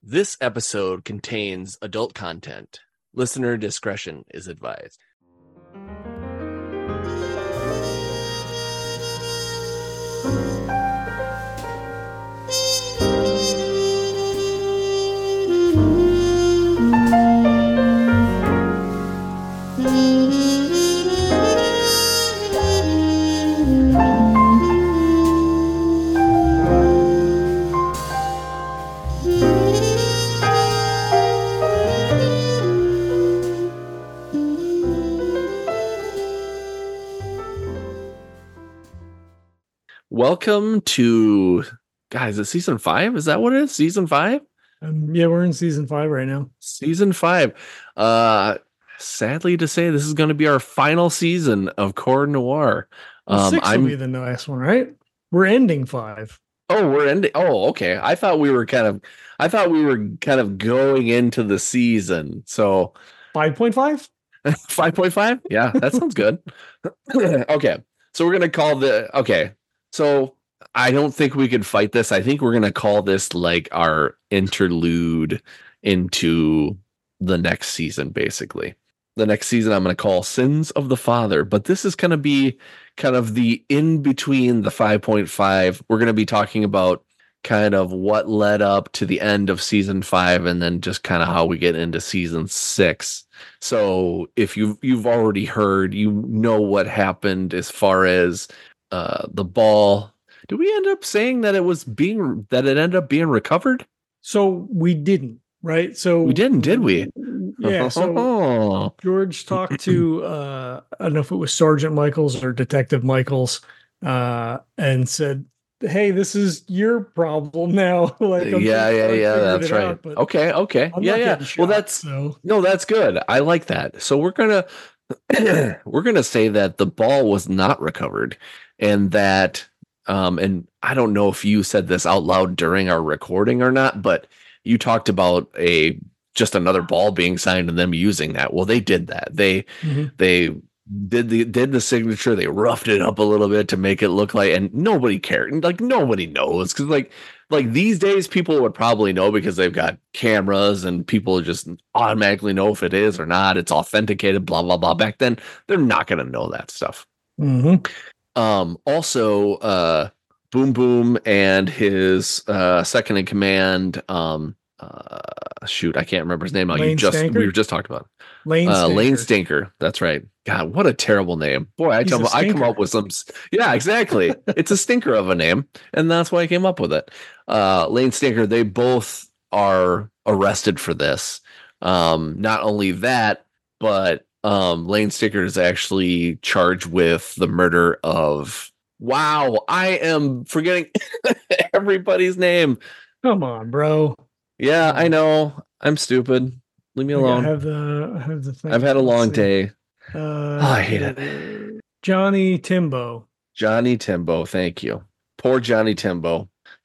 This episode contains adult content. Listener discretion is advised. Welcome to, guys, is it season 5? Is that what it is? Season 5? Yeah, we're in season 5 right now. Season 5. Sadly to say, this is going to be our final season of Core Noir. Well, 6 will be the last one, right? We're ending 5. Oh, we're ending. Oh, okay. I thought we were kind of going into the season. So 5.5? 5.5? Yeah, that sounds good. Okay. So we're going to call So I don't think we could fight this. I think we're going to call this like our interlude into the next season, basically. The next season I'm going to call Sins of the Father, but this is going to be kind of the in between the 5.5. We're going to be talking about kind of what led up to the end of season 5 and then just kind of how we get into season 6. So if you've already heard, you know what happened as far as the ball. Did we end up saying that it ended up being recovered? So we didn't, right? So we didn't, did we? Yeah. So George talked to I don't know if it was Sergeant Michaels or Detective Michaels, and said, "Hey, this is your problem now." Yeah. That's right. Okay. Yeah. Well, that's good. I like that. So we're gonna say that the ball was not recovered, and that and I don't know if you said this out loud during our recording or not, but you talked about just another ball being signed and them using that. Well, they did that. They did the signature. They roughed it up a little bit to make it look like, and nobody cared. Like nobody knows, because like these days people would probably know because they've got cameras and people just automatically know if it is or not. It's authenticated, blah blah blah. Back then, they're not going to know that stuff. Also, Boom Boom and his second in command, shoot, I can't remember his name. We were just talking about Lane Stinker. That's right. God, what a terrible name. Boy, I come up with some. Yeah, exactly. It's a stinker of a name, and that's why I came up with it. Lane Stinker. They both are arrested for this. Not only that, but Lane Stinker is actually charged with the murder of. Wow, I am forgetting everybody's name. Come on, bro. Yeah, I know. I'm stupid. Leave me alone. I have the thing. I've had a long day. I hate it. Johnny Timbo. Johnny Timbo, thank you. Poor Johnny Timbo.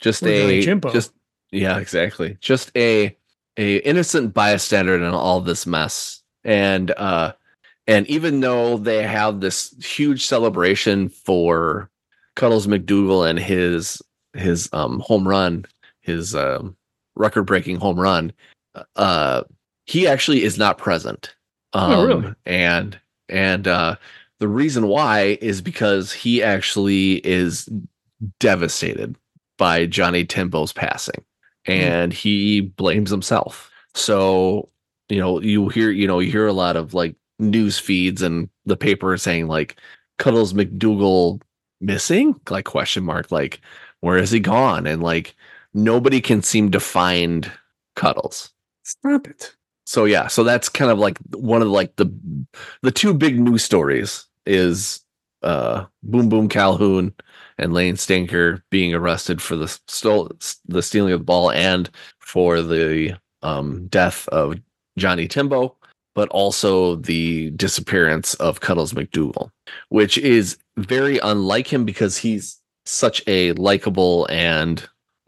Yeah, exactly. Just a innocent bystander in all this mess. And even though they have this huge celebration for Cuddles McDougal and his home run, his record-breaking home run, he actually is not present. Really? And the reason why is because he actually is devastated by Johnny Timbo's passing, and he blames himself. So, you hear a lot of like news feeds and the paper saying like Cuddles McDougal missing, like question mark, like where is he gone? And like nobody can seem to find Cuddles. Stop it. So yeah, so that's kind of like one of like the two big news stories is Boom Boom Calhoun and Lane Stinker being arrested for the stealing of the ball and for the death of Johnny Timbo, but also the disappearance of Cuddles McDougal, which is very unlike him because he's such a likable and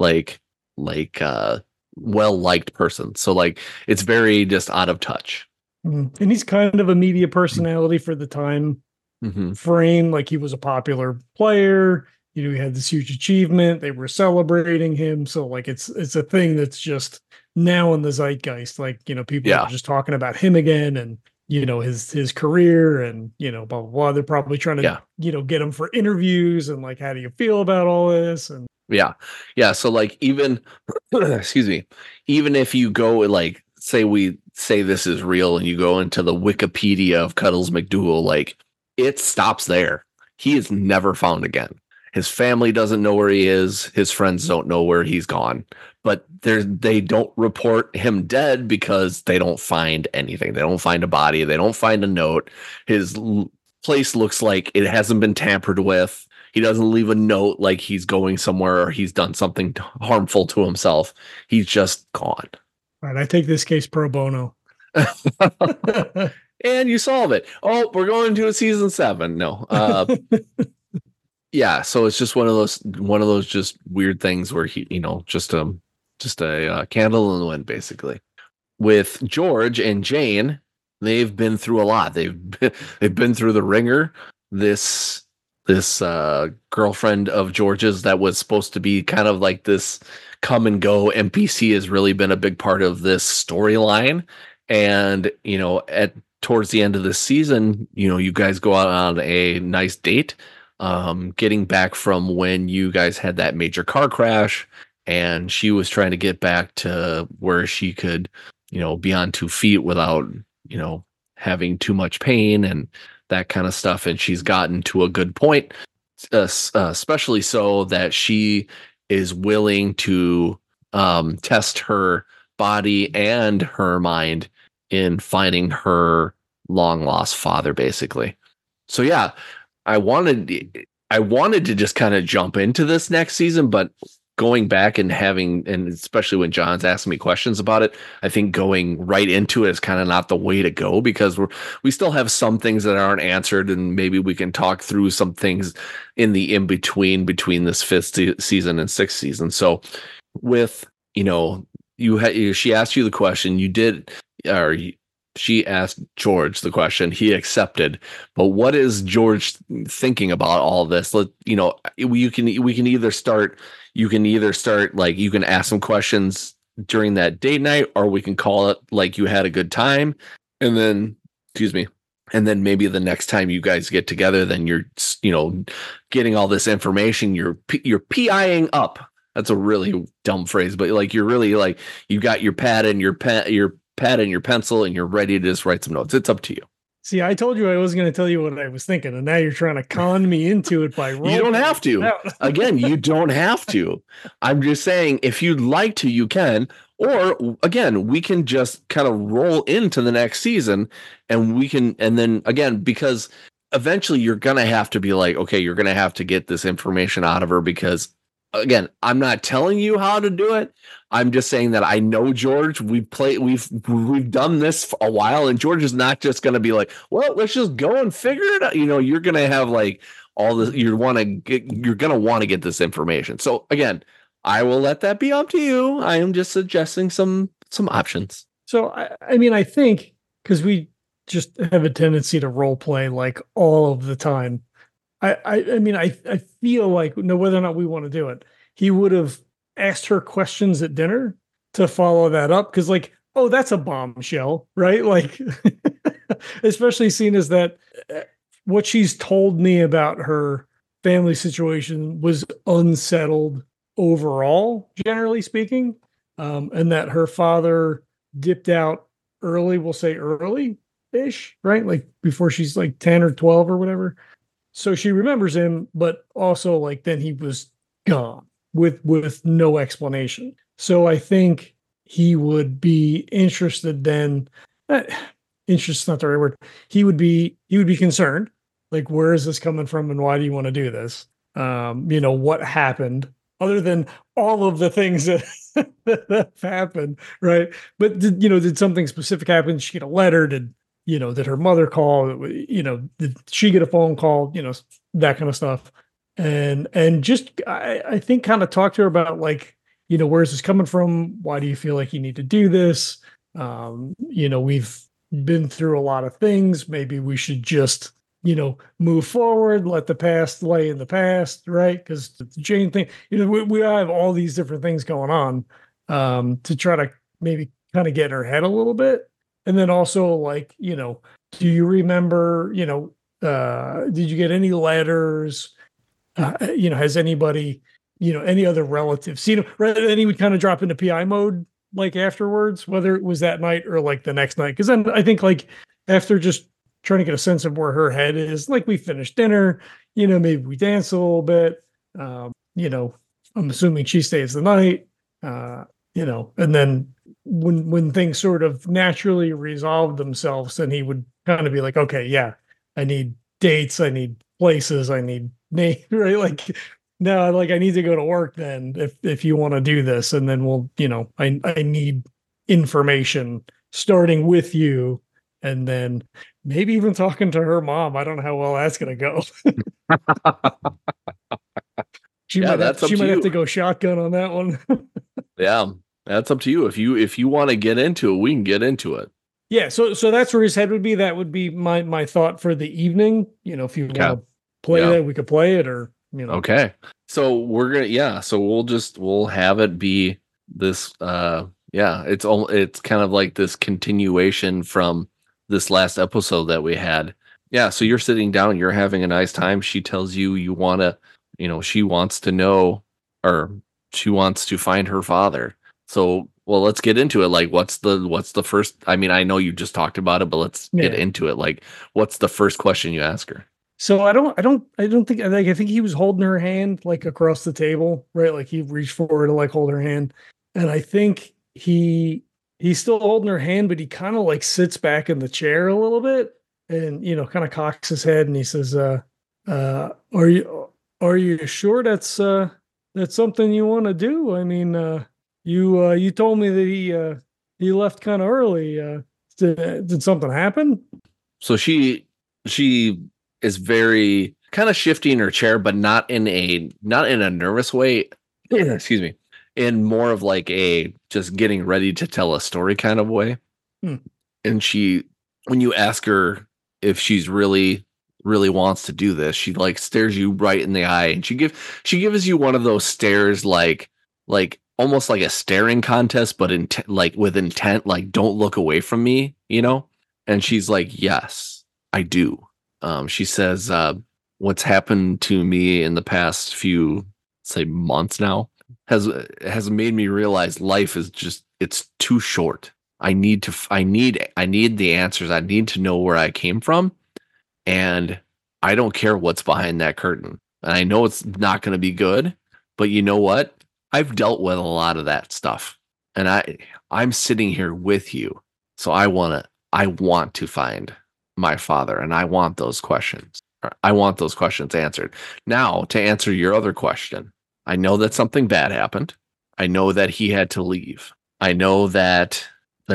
well-liked person. So like it's very just out of touch. And he's kind of a media personality for the time frame. Like he was a popular player. he had this huge achievement. They were celebrating him. So like, it's a thing that's just now in the zeitgeist. Like, people are just talking about him again, and, his career, and, blah, blah, blah. They're probably trying to, get him for interviews, and like, how do you feel about all this? And yeah. So like, even, excuse me, even if you go, like, we say this is real and you go into the Wikipedia of Cuddles McDougal, like, it stops there. He is never found again. His family doesn't know where he is. His friends don't know where he's gone. But they don't report him dead because they don't find anything. They don't find a body. They don't find a note. His place looks like it hasn't been tampered with. He doesn't leave a note like he's going somewhere or he's done something harmful to himself. He's just gone. All right, I take this case pro bono. And you solve it. Oh, we're going to a season 7. No. Yeah, so it's just one of those just weird things where he, just a candle in the wind, basically. With George and Jane, they've been through a lot. They've been through the ringer. This girlfriend of George's that was supposed to be kind of like this come and go NPC has really been a big part of this storyline. And towards the end of this season, you guys go out on a nice date. Getting back from when you guys had that major car crash, and she was trying to get back to where she could, be on 2 feet without, having too much pain and that kind of stuff. And she's gotten to a good point, especially so that she is willing to test her body and her mind in finding her long lost father, basically. So yeah, I wanted to just kind of jump into this next season, but going back and especially when John's asking me questions about it, I think going right into it is kind of not the way to go, because we still have some things that aren't answered, and maybe we can talk through some things in the in between this 5th season and 6th season. So with, she asked you the question, she asked George the question, he accepted. But what is George thinking about all this? We can either start like, you can ask some questions during that date night, or we can call it like you had a good time. And then, and then maybe the next time you guys get together, then you're, getting all this information, you're PIing up. That's a really dumb phrase, but like, you're really like, you got your pad and your pad and your pencil, and you're ready to just write some notes. It's up to you. See, I told you I was going to tell you what I was thinking, and now you're trying to con me into it by rolling. You don't have to. Again, you don't have to. I'm just saying, if you'd like to, you can. Or again, we can just kind of roll into the next season, and then again, because eventually you're going to have to be like, okay, you're going to have to get this information out of her, because again, I'm not telling you how to do it. I'm just saying that I know George. We've done this for a while, and George is not just going to be like, well, let's just go and figure it out. You're going to have like all this. You're going to want to get this information. So again, I will let that be up to you. I am just suggesting some options. So I think, because we just have a tendency to role play like all of the time. I feel like, whether or not we want to do it, he would have asked her questions at dinner to follow that up. Cause like, oh, that's a bombshell, right? Like, especially seeing as that what she's told me about her family situation was unsettled overall, generally speaking. And that her father dipped out early, we'll say early-ish, right? Like before she's like 10 or 12 or whatever. So she remembers him, but also like then he was gone with no explanation. So I think he would be interested then. Interest is not the right word. He would be concerned. Like, where is this coming from, and why do you want to do this? What happened other than all of the things that that happened, right? But did something specific happen? Did she get a letter? Did her mother call? Did she get a phone call? That kind of stuff. And just, I think, kind of talk to her about like, where is this coming from? Why do you feel like you need to do this? We've been through a lot of things. Maybe we should just, move forward, let the past lay in the past, right? Because the Jane thing, we have all these different things going on, to try to maybe kind of get in her head a little bit. And then also, like, do you remember, did you get any letters? Has anybody, any other relatives seen him? Right. Then he would kind of drop into PI mode, like afterwards, whether it was that night or like the next night. Cause then I think, like, after just trying to get a sense of where her head is, like, we finished dinner, maybe we dance a little bit. I'm assuming she stays the night, and then when things sort of naturally resolve themselves, then he would kind of be like, okay, yeah, I need dates, I need places, I need name, right? Like, no, like, I need to go to work then if you want to do this, and then we'll, I need information starting with you, and then maybe even talking to her mom. I don't know how well that's gonna go. She might have to go shotgun on that one. Yeah, that's up to you. If you want to get into it, we can get into it. Yeah, so that's where his head would be. That would be my thought for the evening. If you want to play that, we could play it, or Okay. So we'll have it be this. It's kind of like this continuation from this last episode that we had. Yeah. So you're sitting down, you're having a nice time. She tells you she wants to know, or she wants to find her father. So, well, let's get into it. Like, what's the first? I mean, I know you just talked about it, but let's get into it. Like, what's the first question you ask her? So I don't think, like, I think he was holding her hand, like, across the table, right? Like, he reached forward to, like, hold her hand, and I think he's still holding her hand, but he kind of, like, sits back in the chair a little bit, and kind of cocks his head, and he says, "Are you sure that's something you want to do? I mean, you told me that he left kind of early. Did something happen?" So she is very kind of shifting in her chair, but not in a nervous way. Excuse me. In more of like a just getting ready to tell a story kind of way. And when you ask her if she's really wants to do this, she, like, stares you right in the eye, and she gives you one of those stares, like almost like a staring contest, but like with intent, like, don't look away from me, And she's like, yes, I do. She says, what's happened to me in the past few, say, months now has made me realize life is it's too short. I need the answers. I need to know where I came from. And I don't care what's behind that curtain. And I know it's not going to be good, but you know what? I've dealt with a lot of that stuff. And I'm sitting here with you. So I want to find my father, and I want those questions. I want those questions answered. Now, to answer your other question, I know that something bad happened. I know that he had to leave. I know that the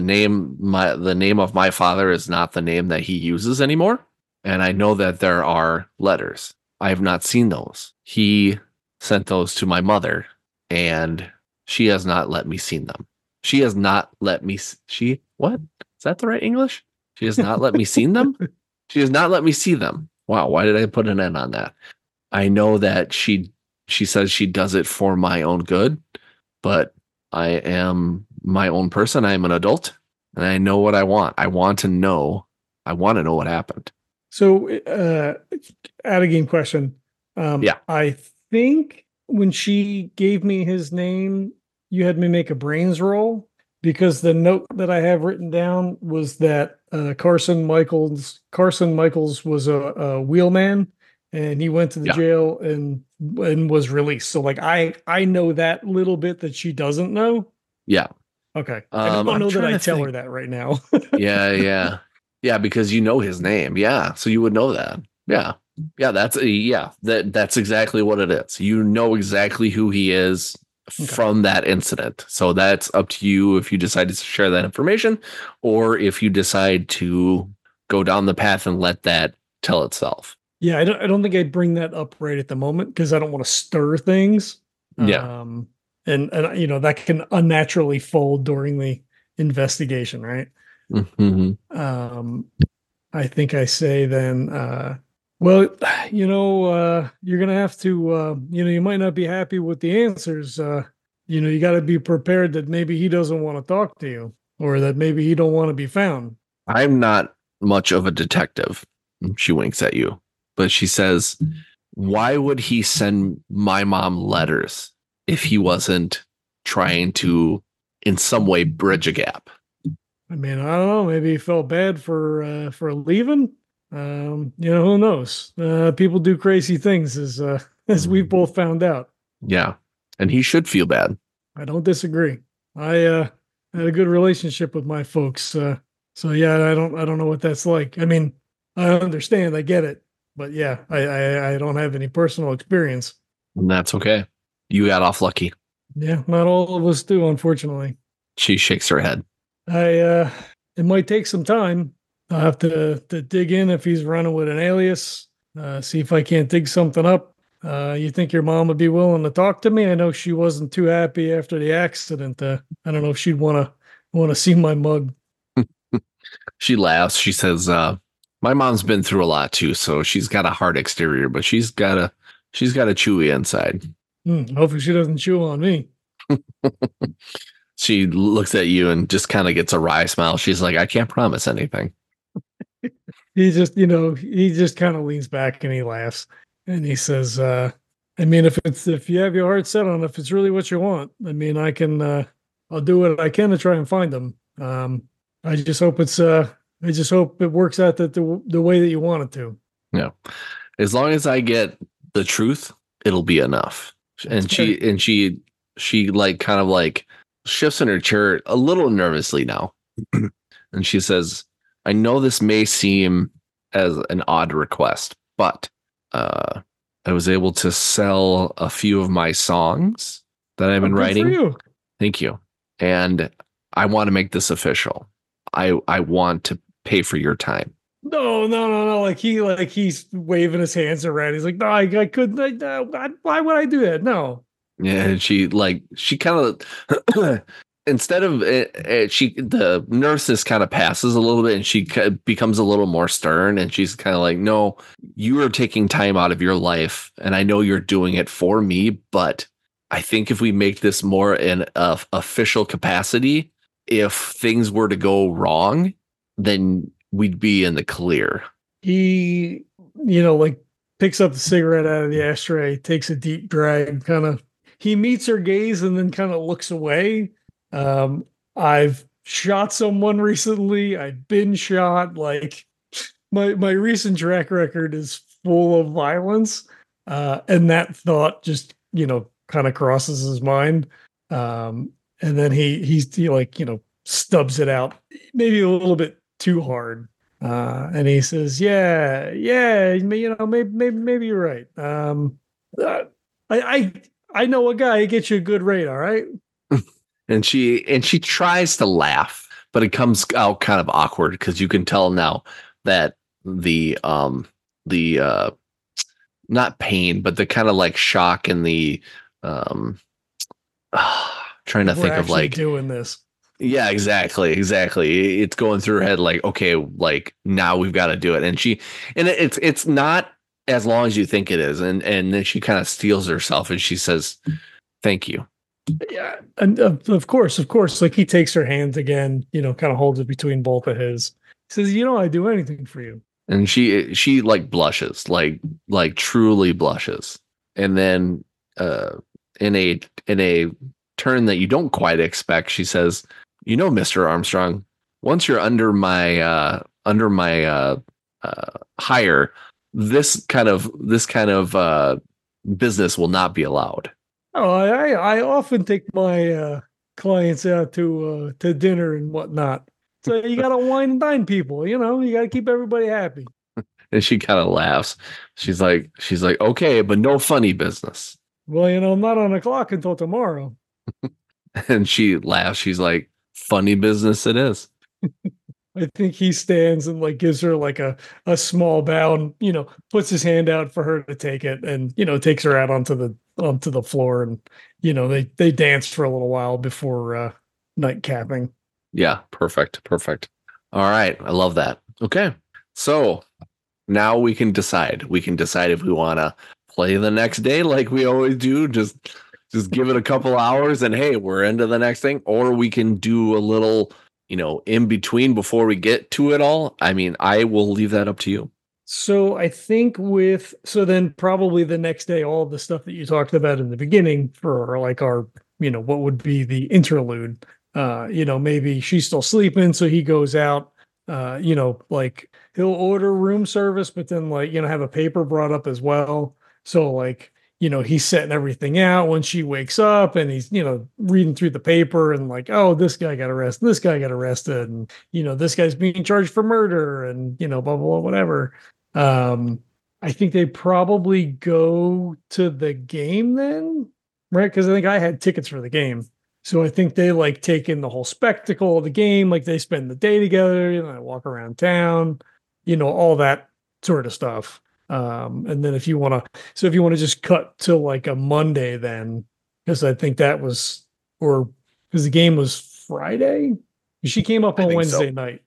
name of my father is not the name that he uses anymore. And I know that there are letters. I have not seen those. He sent those to my mother, and she has not let me see them. She has not let me. What? Is that the right English? She has not let me see them. She has not let me see them. Wow. Why did I put an N on that? I know that she says she does it for my own good, but I am my own person. I am an adult, and I know what I want. I want to know what happened. So, add a game question. I think when she gave me his name, you had me make a brains roll, because the note that I have written down was that Carson Michaels was a wheelman, and he went to the jail and was released. So, like, I know that little bit that she doesn't know. Yeah. Okay. I don't know that I tell her that right now. Yeah, because you know his name. Yeah, so you would know that. Yeah, that's exactly what it is. You know exactly who he is from that incident. So that's up to you if you decide to share that information, or if you decide to go down the path and let that tell itself. Yeah, I don't think I'd bring that up right at the moment, because I don't want to stir things. Yeah. And that can unnaturally fold during the investigation, right? Mm-hmm. I think I say then, well, you're going to have to, you might not be happy with the answers. You got to be prepared that maybe he doesn't want to talk to you or that maybe he don't want to be found. I'm not much of a detective. She winks at you, but she says, why would he send my mom letters if he wasn't trying to, in some way, bridge a gap? I mean, I don't know. Maybe he felt bad for leaving. Who knows? People do crazy things, as as we've both found out. Yeah, and he should feel bad. I don't disagree. I had a good relationship with my folks. So yeah, I don't know what that's like. I mean, I understand, I get it, but yeah, I don't have any personal experience. And that's okay. You got off lucky. Yeah, not all of us do, unfortunately. She shakes her head. It might take some time. I'll have to dig in if he's running with an alias. See if I can't dig something up. You think your mom would be willing to talk to me? I know she wasn't too happy after the accident. I don't know if she'd want to see my mug. She laughs. She says, my mom's been through a lot too, so she's got a hard exterior, but she's got a chewy inside. Hopefully she doesn't chew on me. She looks at you and just kind of gets a wry smile. She's like, I can't promise anything. He just kind of leans back and he laughs and he says, I mean, if you have your heart set on, if it's really what you want, I mean, I'll do what I can to try and find them. I just hope it works out that the way that you want it to. Yeah. As long as I get the truth, it'll be enough. And she like kind of like shifts in her chair a little nervously now. And she says, I know this may seem as an odd request, but I was able to sell a few of my songs that I've been writing. For you. Thank you. And I want to make this official. I want to pay for your time. No. Like he's waving his hands around. He's like, no, I couldn't. Why would I do that? No. Yeah, and she kind of instead of the nervousness kind of passes a little bit, and she becomes a little more stern, and she's kind of like, no, you are taking time out of your life, and I know you're doing it for me, but I think if we make this more in a official capacity, if things were to go wrong, then we'd be in the clear. He, like picks up the cigarette out of the ashtray, takes a deep drag, he meets her gaze and then kind of looks away. I've shot someone recently. I've been shot. Like my recent track record is full of violence. And that thought just, kind of crosses his mind. And then he stubs it out maybe a little bit too hard. And he says, yeah, maybe you're right. I know a guy who gets you a good rate. All right. And she tries to laugh, but it comes out kind of awkward because you can tell now that the not pain, but the kind of like shock and the trying to think of like doing this. Yeah, exactly. It's going through her head like, okay, like now we've got to do it. And it's not as long as you think it is. And then she kind of steels herself and she says, thank you. Yeah. And of course, like he takes her hand again, kind of holds it between both of his. He says, I'd do anything for you. And she like blushes, like truly blushes. And then in a turn that you don't quite expect, she says, Mr. Armstrong, once you're under my hire, this kind of business will not be allowed. Oh, I often take my clients out to dinner and whatnot. So you got to wine and dine people, you got to keep everybody happy. And she kind of laughs. She's like, okay, but no funny business. Well, I'm not on the clock until tomorrow. And she laughs. She's like, funny business it is. I think he stands and like gives her like a small bow and, puts his hand out for her to take it and, takes her out onto the floor and, they dance for a little while before night capping. Yeah. Perfect. All right. I love that. Okay. So now we can decide. We can decide if we want to play the next day like we always do. Just give it a couple hours and hey, we're into the next thing. Or we can do a little, in between before we get to it all. I mean, I will leave that up to you. So I think so then probably the next day, all the stuff that you talked about in the beginning for like our, what would be the interlude. Maybe she's still sleeping, so he goes out, like he'll order room service, but then like, have a paper brought up as well. So like, he's setting everything out when she wakes up and he's, reading through the paper and like, oh, this guy got arrested, this guy got arrested, and this guy's being charged for murder and blah blah blah, whatever. I think they probably go to the game then, right? Because I think I had tickets for the game. So I think they like take in the whole spectacle of the game, like they spend the day together, walk around town, all that sort of stuff. And then if you want to just cut to like a Monday then, because I think that was, or because the game was Friday, she came up on Wednesday night.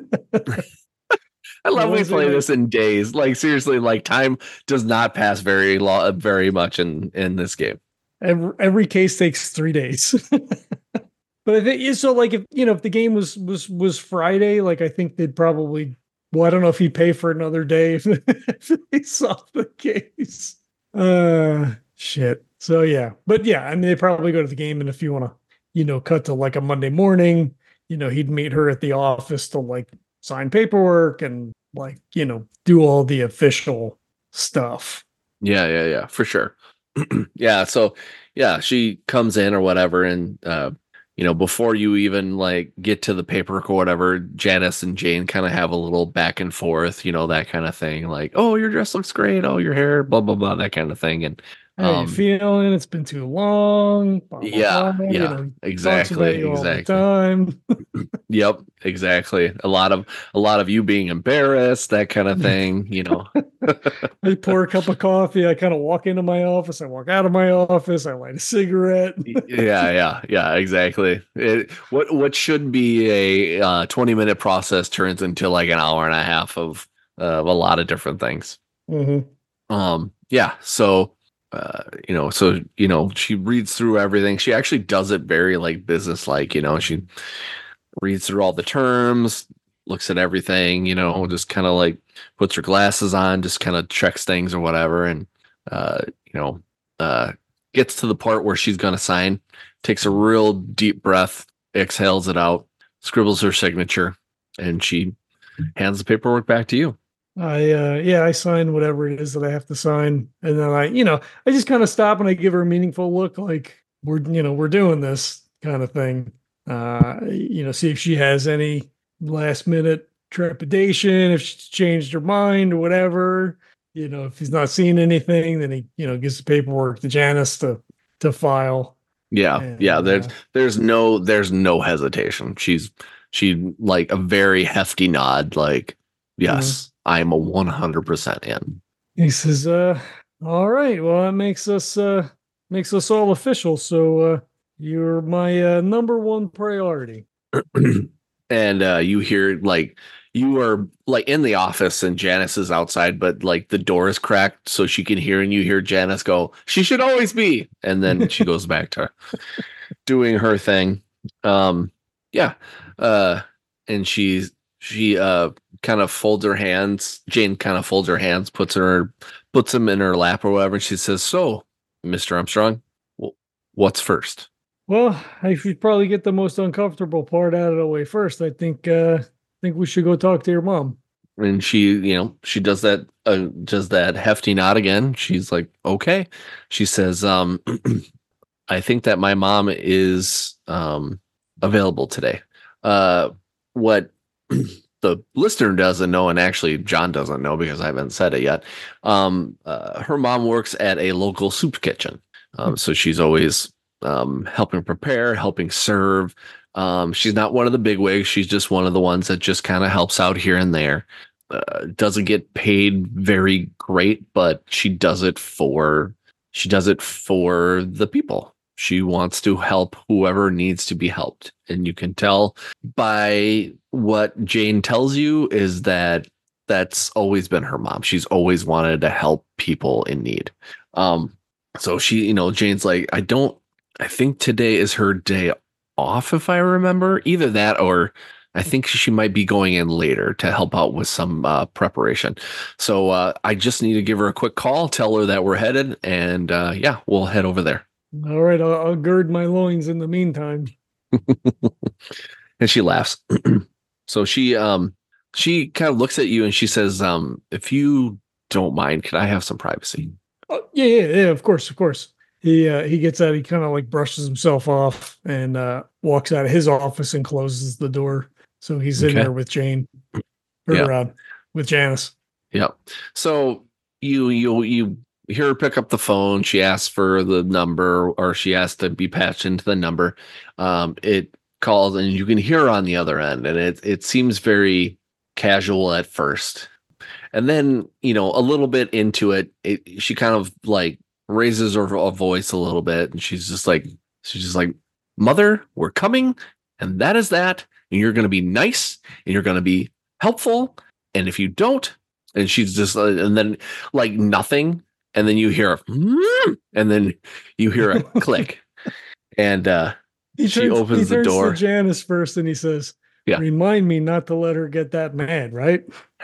I love we play this in days. Like seriously, like time does not pass very much in this game. Every case takes 3 days. But I think so. Like if the game was Friday, like I think they'd probably. Well, I don't know if he'd pay for another day if they solved the case. Shit. So yeah, but yeah, I mean they probably go to the game, and if you want to, cut to like a Monday morning, he'd meet her at the office to like sign paperwork and like do all the official stuff. Yeah, for sure. Yeah, so yeah, she comes in or whatever, and before you even like get to the paperwork or whatever, Janice and Jane kind of have a little back and forth, that kind of thing. Like, oh, your dress looks great. Oh, your hair, blah blah blah, that kind of thing. And how you feeling? It's been too long. Blah, blah, blah. Exactly. All the time. Yep, exactly. A lot of you being embarrassed, that kind of thing. I pour a cup of coffee. I kind of walk into my office. I walk out of my office. I light a cigarette. Yeah. Exactly. What should be a 20-minute process turns into like an hour and a half of a lot of different things. Mm-hmm. Yeah. So. She reads through everything. She actually does it very like business-like, she reads through all the terms, looks at everything, just kind of like puts her glasses on, just kind of checks things or whatever. And, gets to the part where she's going to sign, takes a real deep breath, exhales it out, scribbles her signature, and she hands the paperwork back to you. I sign whatever it is that I have to sign. And then I just kind of stop and I give her a meaningful look, like we're doing this kind of thing. See if she has any last minute trepidation, if she's changed her mind or whatever. If he's not seeing anything, then he, gives the paperwork to Janice to file. Yeah. And, yeah. There's no hesitation. She like a very hefty nod, like, yes. I'm a 100% in. He says, all right, well, that makes us all official. So you're my number one priority. And you hear like you are like in the office and Janice is outside, but like the door is cracked so she can hear, and you hear Janice go, "She should always be." And then she goes back to doing her thing. Yeah. And she kind of folds her hands. Jane kind of folds her hands, puts them in her lap or whatever. And she says, "So, Mr. Armstrong, what's first?" Well, I should probably get the most uncomfortable part out of the way first. I think we should go talk to your mom. And she, she does that hefty nod again. She's like, "Okay." She says, "I think that my mom is available today." What the listener doesn't know, and actually John doesn't know because I haven't said it yet. Her mom works at a local soup kitchen. So she's always helping prepare, helping serve. She's not one of the bigwigs. She's just one of the ones that just kind of helps out here and there. Doesn't get paid very great, but she does it for the people. She wants to help whoever needs to be helped. And you can tell by what Jane tells you is that that's always been her mom. She's always wanted to help people in need. So she, Jane's like, I think today is her day off, if I remember. Either that or I think she might be going in later to help out with some preparation. So I just need to give her a quick call, tell her that we're headed, and yeah, we'll head over there. All right, I'll gird my loins in the meantime. And she laughs. So she kind of looks at you and she says, if you don't mind, can I have some privacy? Oh, yeah, of course, of course. He gets out, he kind of like brushes himself off and walks out of his office and closes the door. So he's in there with Jane or with Janice. Yep. So you hear her pick up the phone. She asks for the number, or she asks to be patched into the number. It calls and you can hear her on the other end, and it seems very casual at first. And then, a little bit into it, she kind of like raises her voice a little bit, and she's just like, Mother, we're coming, and that is that. And you're going to be nice, and you're going to be helpful. And if you don't, and she's just, and then like nothing, and then you hear and then you hear a click, and she opens the door. To Janice first, and he says, "Yeah, remind me not to let her get that mad, right?"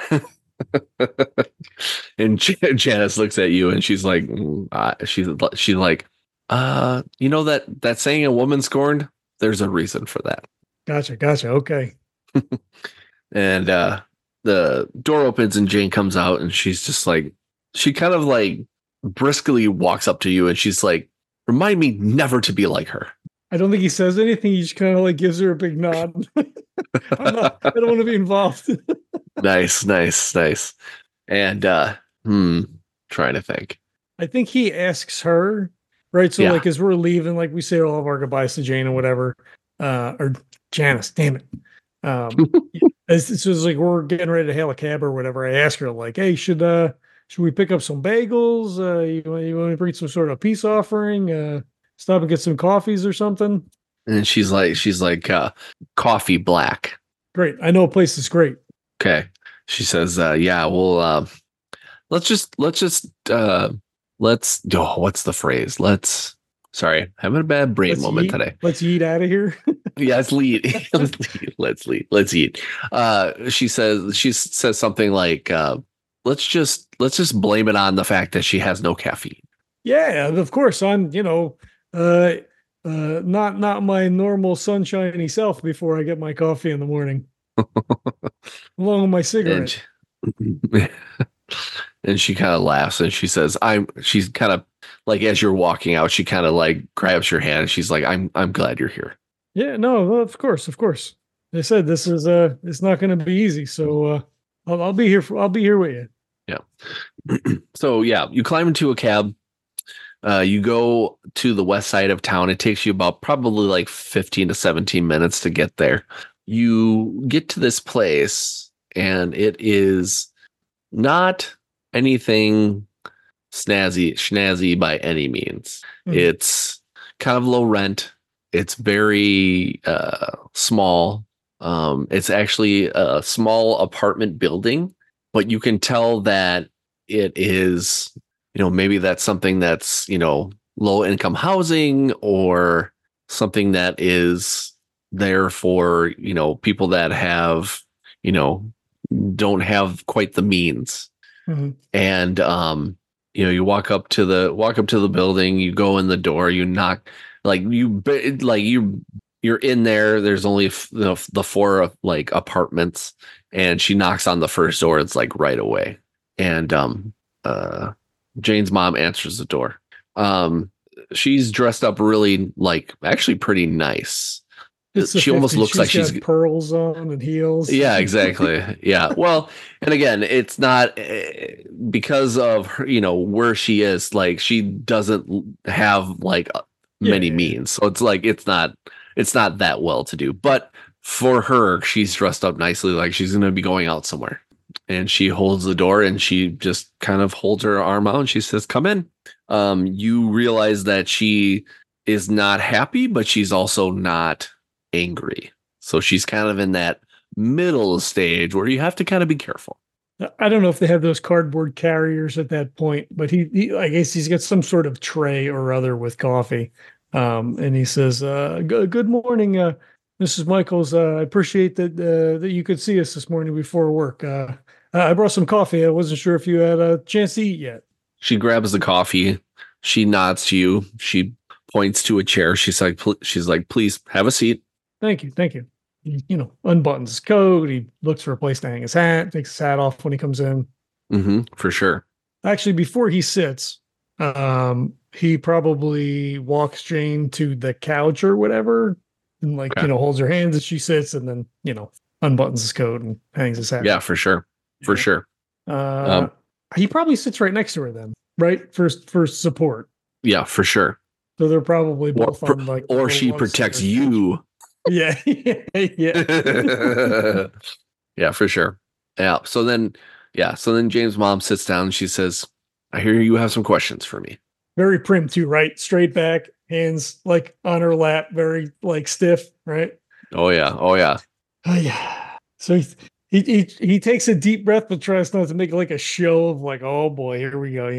And Janice looks at you and she's like, she's like, that saying a woman scorned, there's a reason for that. Gotcha. Okay. And the door opens and Jane comes out and she's just like, she kind of like briskly walks up to you and she's like, remind me never to be like her. I don't think he says anything. He just kind of like gives her a big nod. I don't want to be involved. Nice. And trying to think. I think he asks her, right? So like as we're leaving, like we say all of our goodbyes to Jane or whatever, or Janice, damn it. As soon as like we're getting ready to hail a cab or whatever, I ask her like, hey, should we pick up some bagels? You want to bring some sort of peace offering? Stop and get some coffees or something? And she's like coffee black. Great. I know a place that's great. Okay. She says, yeah, well, what's the phrase? Sorry, having a bad brain moment today. Let's eat out of here. Yes, let's eat. She says something like, let's just blame it on the fact that she has no caffeine. Yeah, of course. I'm, not my normal sunshiny self before I get my coffee in the morning. Along with my cigarette. And she kind of laughs and she says, she's kind of like, as you're walking out, she kind of like grabs your hand and she's like, I'm glad you're here. Yeah, no, of course. They said this is it's not going to be easy. So I'll be here with you. Yeah. So yeah, you climb into a cab. You go to the west side of town. It takes you about probably like 15 to 17 minutes to get there. You get to this place and it is not anything snazzy by any means. Mm-hmm. It's kind of low rent. It's very small. It's actually a small apartment building, but you can tell that it is, maybe that's something that's, low income housing or something that is there for, people that have, don't have quite the means. Mm-hmm. And, you walk up to the building, you go in the door, you knock, you're in there. There's only the four like apartments, and she knocks on the first door. It's like right away. And, Jane's mom answers the door. She's dressed up really actually pretty nice. She almost looks like she's got pearls on and heels. Yeah, exactly. Yeah. Well, and again, it's not because of her, where she is. Like she doesn't have many means, so it's like it's not that well to do. But for her, she's dressed up nicely, like she's going to be going out somewhere. And she holds the door and she just kind of holds her arm out and she says, "Come in." You realize that she is not happy, but she's also not angry. So she's kind of in that middle stage where you have to kind of be careful. I don't know if they have those cardboard carriers at that point, but I guess he's got some sort of tray or other with coffee. And he says, good morning, Mrs. Michaels. I appreciate that you could see us this morning before work. I brought some coffee. I wasn't sure if you had a chance to eat yet. She grabs the coffee. She nods to you. She points to a chair. She's like, please have a seat. Thank you. Thank you. He, unbuttons his coat. He looks for a place to hang his hat, takes his hat off when he comes in. Mm-hmm, for sure. Actually, before he sits, he probably walks Jane to the couch or whatever and holds her hands as she sits and then, unbuttons his coat and hangs his hat. Yeah, for sure. For sure. He probably sits right next to her then, right? For support. Yeah, for sure. So they're probably both on or she protects you. Yeah. Yeah. Yeah, for sure. Yeah. So then James' mom sits down and she says, I hear you have some questions for me. Very prim too, right? Straight back, hands on her lap, very stiff, right? Oh yeah. Oh yeah. Oh yeah. So he takes a deep breath, but tries not to make a show of oh boy, here we go,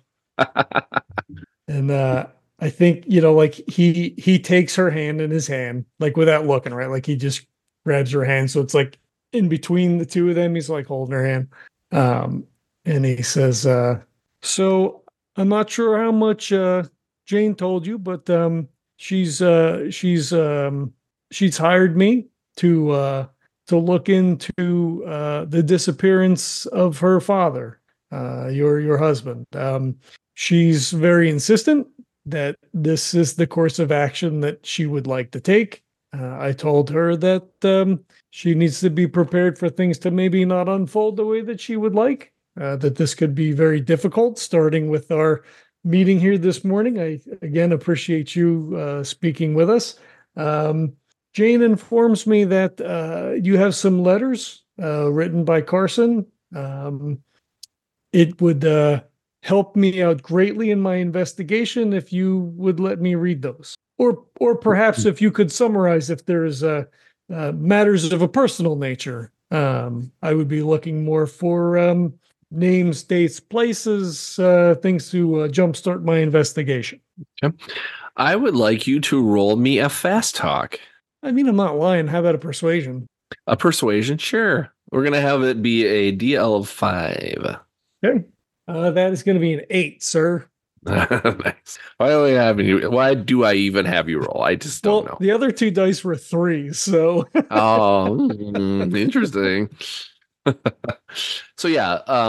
And I think, he takes her hand in his hand, without looking, right? He just grabs her hand. So it's in between the two of them, he's holding her hand. And he says, so I'm not sure how much Jane told you, but she's hired me to look into the disappearance of her father, your husband. She's very insistent that this is the course of action that she would like to take. I told her that she needs to be prepared for things to maybe not unfold the way that she would like, that this could be very difficult, starting with our meeting here this morning. I, again, appreciate you speaking with us. Jane informs me that you have some letters written by Carson. It would help me out greatly in my investigation if you would let me read those, or perhaps if you could summarize if there's matters of a personal nature. I would be looking more for names, dates, places, things to jumpstart my investigation. Okay. I would like you to roll me a fast talk. I mean, I'm not lying. How about a persuasion? A persuasion, sure. We're gonna have it be a DL of 5. Okay. That is going to be an 8, sir. Nice. Why do I even have you roll? I just don't know. The other 2 dice were 3s, so. Oh, interesting. So yeah,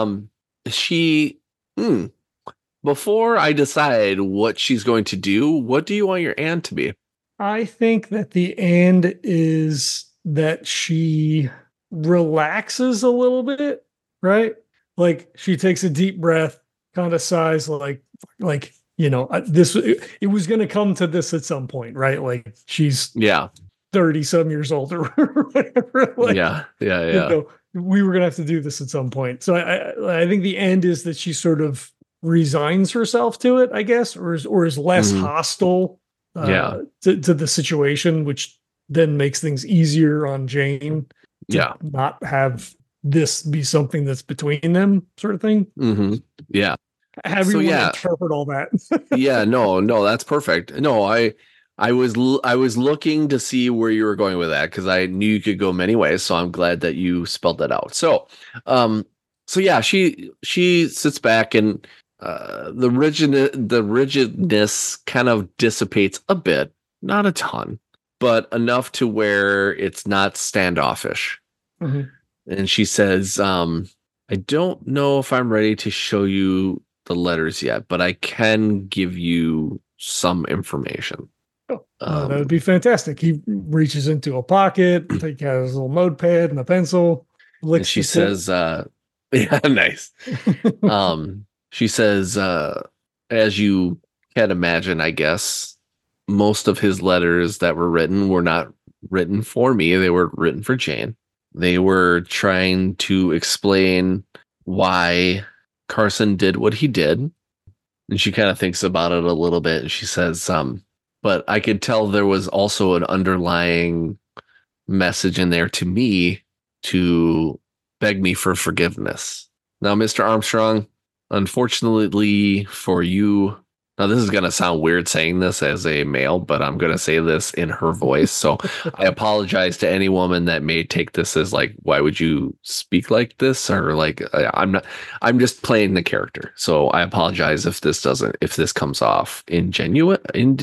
before I decide what she's going to do, what do you want your and to be? I think that the and is that she relaxes a little bit, right? She takes a deep breath, kind of sighs, this. It was going to come to this at some point, right? She's 30 some years old or whatever. Yeah. We were going to have to do this at some point. So I think the end is that she sort of resigns herself to it, I guess, or is less hostile to the situation, which then makes things easier on Jane. Not have this be something that's between them, sort of thing. Mm-hmm. Yeah. Have you interpret all that? Yeah, no, that's perfect. No, I was looking to see where you were going with that because I knew you could go many ways. So I'm glad that you spelled that out. So yeah, she sits back and the rigidness kind of dissipates a bit, not a ton, but enough to where it's not standoffish. Mm-hmm. And she says, I don't know if I'm ready to show you the letters yet, but I can give you some information. That would be fantastic. He reaches into a pocket, he has a little notepad and a pencil. And she says, yeah, nice. She says, as you can imagine, I guess, most of his letters that were written were not written for me. They were written for Jane. They were trying to explain why Carson did what he did. And she kind of thinks about it a little bit. And she says, but I could tell there was also an underlying message in there to me to beg me for forgiveness. Now, Mr. Armstrong, unfortunately for you, now this is going to sound weird saying this as a male, but I'm going to say this in her voice. So I apologize to any woman that may take this as like, why would you speak like this? Or like, I'm just playing the character. So I apologize if this comes off ingenuous.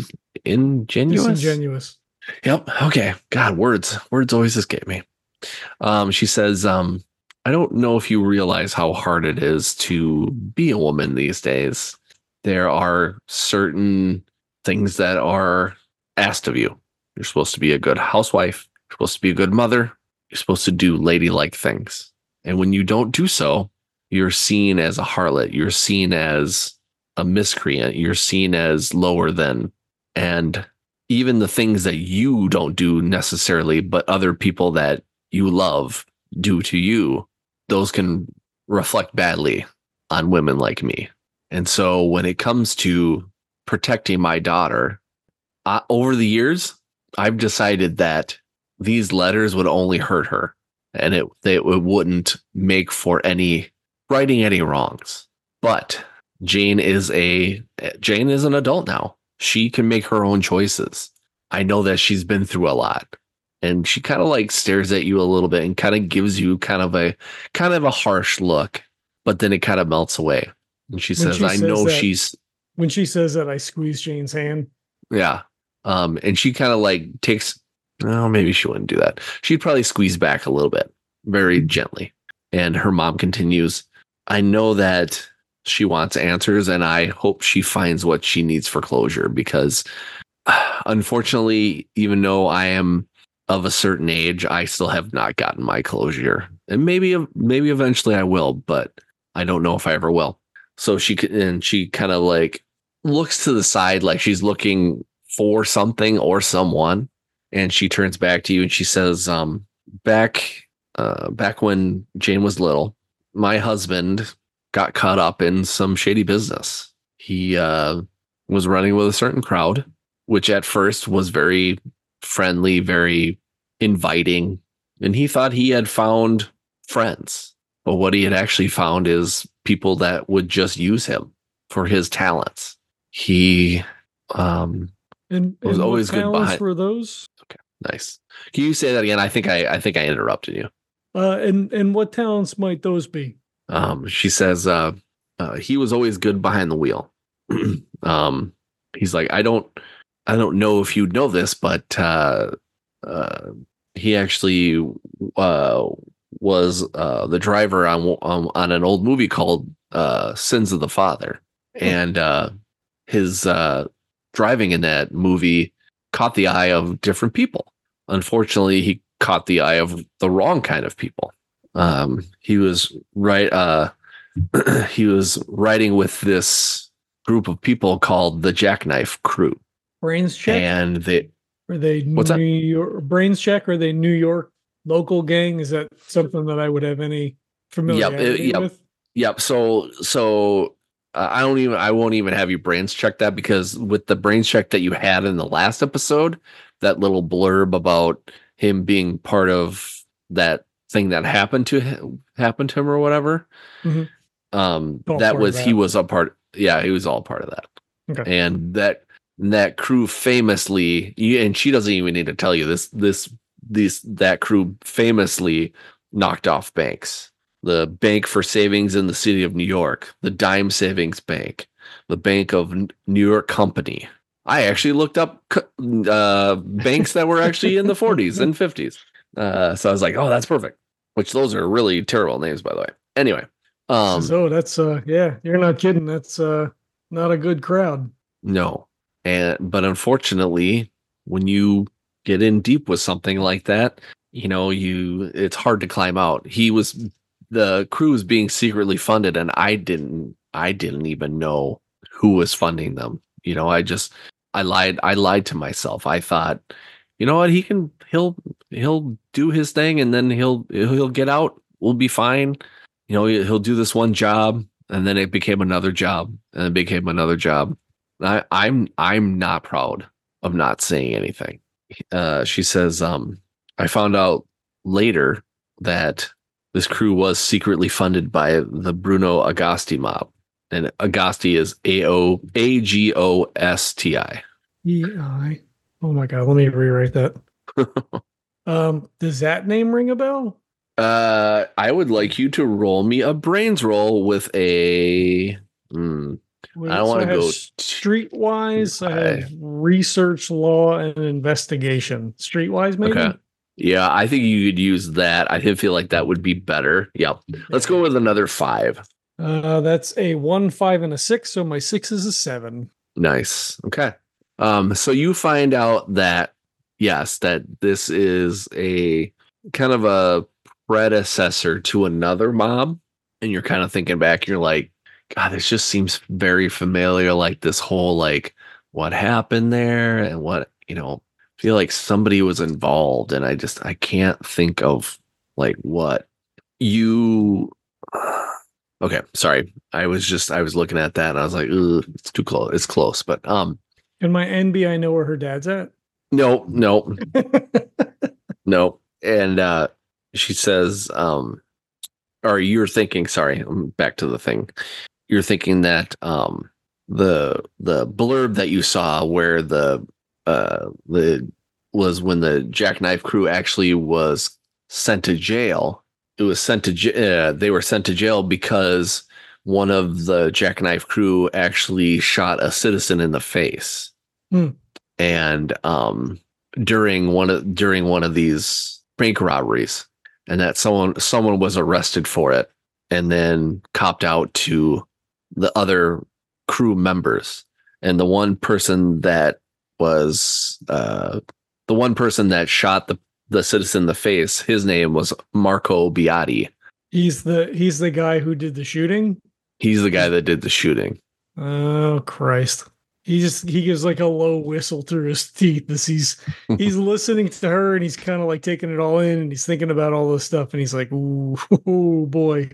Disingenuous. Yep. Okay. God, words always escape me. She says, I don't know if you realize how hard it is to be a woman these days. There are certain things that are asked of you. You're supposed to be a good housewife. You're supposed to be a good mother. You're supposed to do ladylike things. And when you don't do so, you're seen as a harlot. You're seen as a miscreant. You're seen as lower than. And even the things that you don't do necessarily, but other people that you love do to you, those can reflect badly on women like me. And so when it comes to protecting my daughter, over the years, I've decided that these letters would only hurt her, and it wouldn't make for righting any wrongs. But Jane is an adult now. She can make her own choices. I know that she's been through a lot. And she kind of like stares at you a little bit and kind of gives you kind of a harsh look, but then it kind of melts away. And she says, I know she's. When she says that, I squeeze Jane's hand. Yeah. And she kind of like takes, oh, maybe she wouldn't do that. She'd probably squeeze back a little bit, very gently. And her mom continues, I know that she wants answers, and I hope she finds what she needs for closure, because unfortunately, even though I am of a certain age, I still have not gotten my closure. And maybe eventually I will, but I don't know if I ever will. So she kind of like looks to the side like she's looking for something or someone, and she turns back to you and she says, back when Jane was little, my husband got caught up in some shady business. He was running with a certain crowd, which at first was very friendly, very inviting, and he thought he had found friends. But what he had actually found is people that would just use him for his talents. He was always good behind. For those. Okay, nice. Can you say that again? I think I interrupted you. And what talents might those be? She says he was always good behind the wheel. He's like, I don't know if you know this, but he actually was the driver on an old movie called Sins of the Father, and his driving in that movie caught the eye of different people. Unfortunately, he caught the eye of the wrong kind of people. He was he was riding with this group of people called the Jackknife Crew. Brains Check, and are they what's New York Brains Check? Are they New York local gang? Is that something that I would have any familiarity with? Yep. So I won't even have you brains check that, because with the brains check that you had in the last episode, that little blurb about him being part of that thing that happened to him or whatever. Mm-hmm. He was a part. Yeah, he was all part of that. Okay. And that crew famously, and she doesn't even need to tell you that crew famously knocked off banks. The Bank for Savings in the City of New York, the Dime Savings Bank, the Bank of New York Company. I actually looked up banks that were actually in the 40s and 50s. So I was like, oh, that's perfect. Which those are really terrible names, by the way. Anyway. So that's yeah, you're not kidding. That's not a good crowd. No. But unfortunately, when you get in deep with something like that, it's hard to climb out. The crew was being secretly funded, and I didn't even know who was funding them. I lied to myself. I thought, you know what, he'll do his thing, and then he'll get out. We'll be fine. He'll do this one job, and then it became another job, and it became another job. I'm not proud of not saying anything. She says, I found out later that This crew was secretly funded by the Bruno Agosti mob. And Agosti is Agosti. EI. Oh my god, let me rewrite that. Does that name ring a bell? I would like you to roll me a brains roll with a. I don't want to go streetwise. I have research, law, and investigation. Streetwise, maybe. Okay. Yeah, I think you could use that. I feel like that would be better. Yep. Let's go with another 5. That's a 1, 5, and a 6. So my 6 is a 7. Nice. Okay. So you find out that yes, that this is a kind of a predecessor to another mob, and you're kind of thinking back, you're like, God, this just seems very familiar. Like this whole like what happened there and what, feel like somebody was involved, and I can't think of like what you. Okay, sorry. I was looking at that and I was like, it's too close. It's close, but Can my NB I know where her dad's at? No. No. And she says, or you're thinking, sorry, I'm back to the thing. You're thinking that the blurb that you saw where the was when the Jackknife crew actually was sent to jail. It was sent to they were sent to jail because one of the Jackknife crew actually shot a citizen in the face. And during one of these bank robberies, and that someone was arrested for it and then copped out to the other crew members. And the one person that was the one person that shot the citizen in the face, his name was Marco Biatti. He's the guy who did the shooting. He's the guy that did the shooting. Oh Christ. He gives like a low whistle through his teeth as he's listening to her, and he's kind of like taking it all in, and he's thinking about all this stuff, and he's like, ooh boy.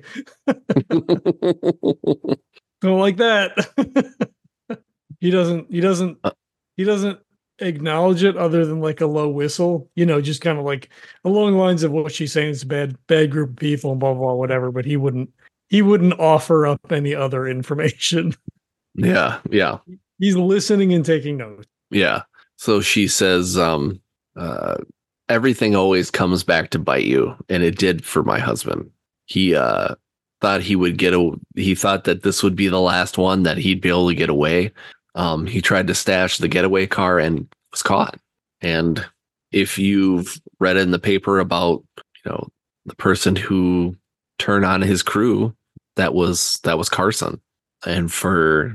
Don't like that. He doesn't acknowledge it other than like a low whistle, just kind of like along the lines of what she's saying. It's a bad group of people and blah, blah, whatever, but he wouldn't offer up any other information. Yeah. He's listening and taking notes. Yeah. So she says, everything always comes back to bite you. And it did for my husband. He thought he thought that this would be the last one, that he'd be able to get away. He tried to stash the getaway car and was caught. And if you've read in the paper about, the person who turned on his crew, that was Carson. And for,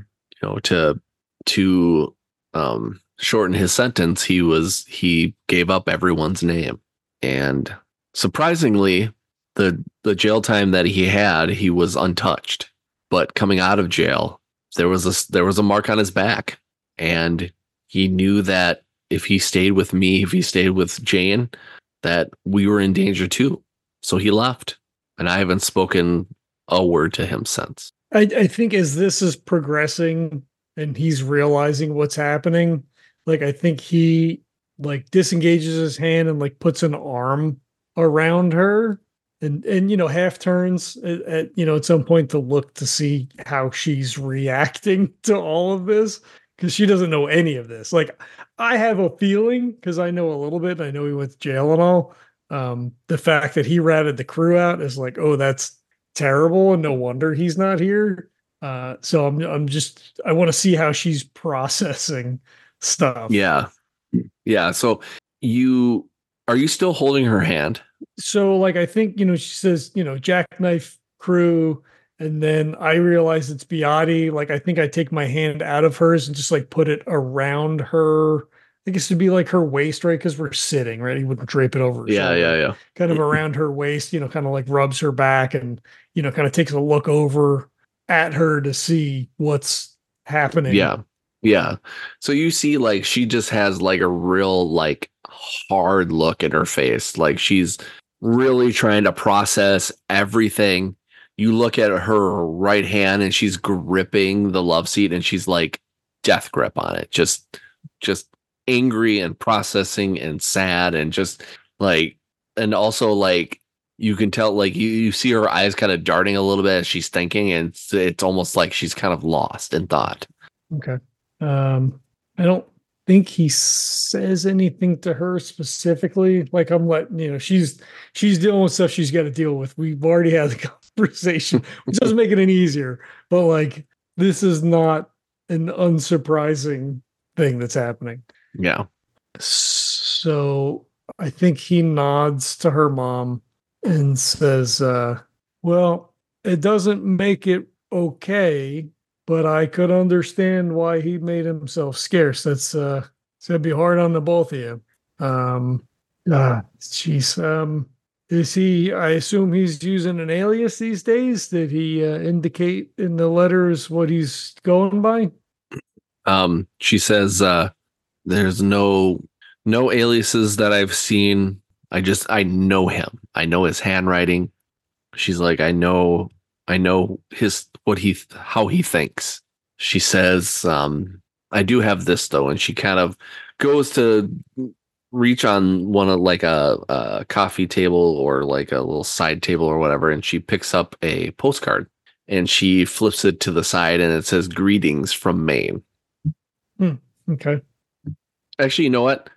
to shorten his sentence, he gave up everyone's name. And surprisingly, the jail time that he was untouched. But coming out of jail, there was a mark on his back, and he knew that if he stayed with me, if he stayed with Jane, that we were in danger too. So he left, and I haven't spoken a word to him since. I think as this is progressing and he's realizing what's happening, like I think he like disengages his hand and like puts an arm around her and half turns at some point to look to see how she's reacting to all of this, because she doesn't know any of this. Like I have a feeling, because I know a little bit, I know he went to jail and all. The fact that he ratted the crew out is like, oh, that's terrible, and no wonder he's not here. So I want to see how she's processing stuff. Yeah. So are you still holding her hand? So like, I think, she says, Jackknife crew. And then I realize it's Biatti. Like, I think I take my hand out of hers and just like put it around her. I guess it'd be like her waist, right? Because we're sitting, right? He wouldn't drape it over her shoulder. Yeah. Kind of around her waist, kind of like rubs her back and, kind of takes a look over at her to see what's happening. Yeah. So you see, like, she just has like a real, like, hard look in her face. Like she's really trying to process everything. You look at her right hand and she's gripping the love seat and she's like death grip on it. Just angry and processing and sad and just like, and also like you can tell, like you see her eyes kind of darting a little bit as she's thinking, and it's almost like she's kind of lost in thought. Okay. I don't think he says anything to her specifically. Like I'm letting, she's dealing with stuff she's got to deal with. We've already had the conversation, which doesn't make it any easier. But like this is not an unsurprising thing that's happening. Yeah. So I think he nods to her mom and says, well, it doesn't make it okay, but I could understand why he made himself scarce. It's gonna be hard on the both of you. Jeez. Is he, I assume he's using an alias these days? Did he indicate in the letters what he's going by? She says, there's no aliases that I've seen. I know him. I know his handwriting. She's like, I know his how he thinks. She says, I do have this though, and she kind of goes to reach on one of like a coffee table or like a little side table or whatever, and she picks up a postcard and she flips it to the side and it says greetings from Maine. Okay. Actually, you know what?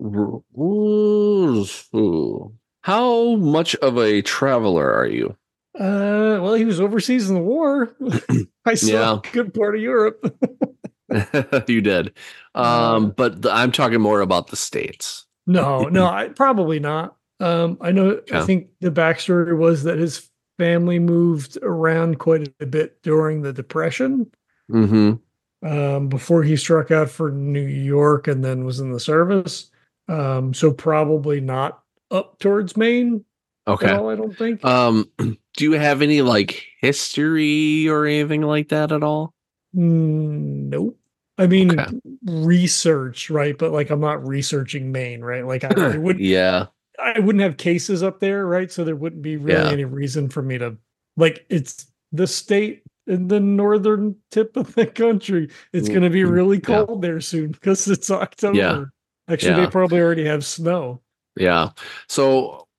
How much of a traveler are you? Well, he was overseas in the war. I saw a good part of Europe. You did. But I'm talking more about the States. No, I probably not. I know, I think the backstory was that his family moved around quite a bit during the Depression. Before he struck out for New York and then was in the service. So probably not up towards Maine. Okay. At all, I don't think. Do you have any like history or anything like that at all? Nope. I mean, research, right? But like, I'm not researching Maine, right? Like, I wouldn't. Yeah. I wouldn't have cases up there, right? So there wouldn't be really any reason for me to like. It's the state in the northern tip of the country. It's going to be really cold there soon because it's October. Yeah. Actually, they probably already have snow. Yeah. So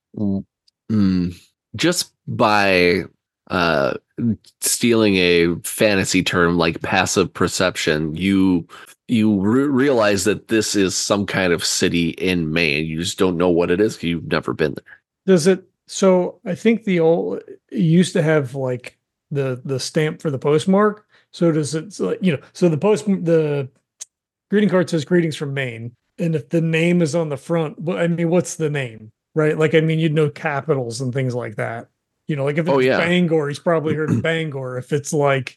just by stealing a fantasy term like passive perception, you realize that this is some kind of city in Maine. You just don't know what it is because you've never been there. Does it? So I think it used to have like the stamp for the postmark. So does it? So the greeting card says greetings from Maine, and if the name is on the front, I mean, what's the name, right? Like, I mean, you'd know capitals and things like that. Like if it's Bangor, he's probably heard of Bangor. If it's like,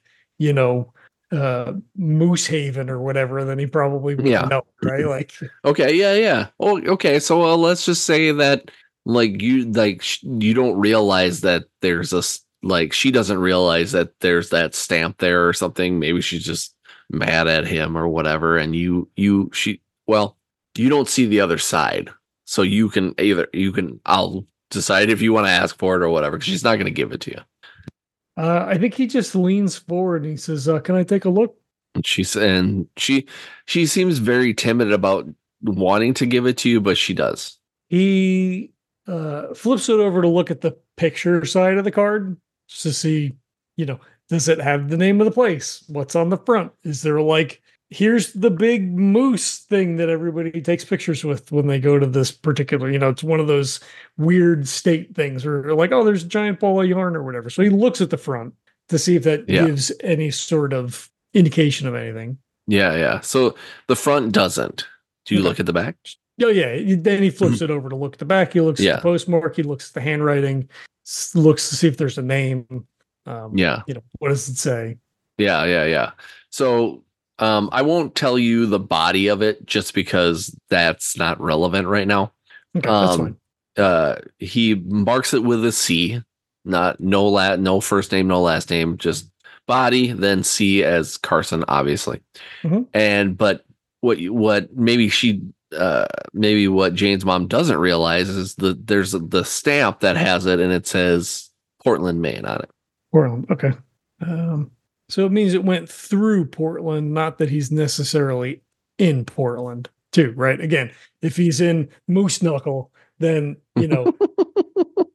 Moose Haven or whatever, then he probably would know, right? Like, okay, yeah. Oh, okay. So let's just say that you don't realize that there's she doesn't realize that there's that stamp there or something. Maybe she's just mad at him or whatever. And you don't see the other side. So I'll decide if you want to ask for it or whatever, because she's not going to give it to you. I think he just leans forward and he says, can I take a look? And she seems very timid about wanting to give it to you, but she does. He flips it over to look at the picture side of the card just to see, does it have the name of the place? What's on the front? Is there here's the big moose thing that everybody takes pictures with when they go to this particular, it's one of those weird state things or like, oh, there's a giant ball of yarn or whatever. So he looks at the front to see if that gives any sort of indication of anything. Yeah. So the front doesn't. Do you look at the back? Oh, yeah. Then he flips it over to look at the back. He looks at the postmark. He looks at the handwriting, looks to see if there's a name. What does it say? Yeah. So I won't tell you the body of it just because that's not relevant right now. Okay, that's fine. He marks it with a C, no first name, no last name, just body, then C as Carson, obviously. Mm-hmm. But what maybe what Jane's mom doesn't realize is that there's the stamp that has it and it says Portland, Maine on it. Portland, okay. So it means it went through Portland, not that he's necessarily in Portland, too, right? Again, if he's in Moose Knuckle, then,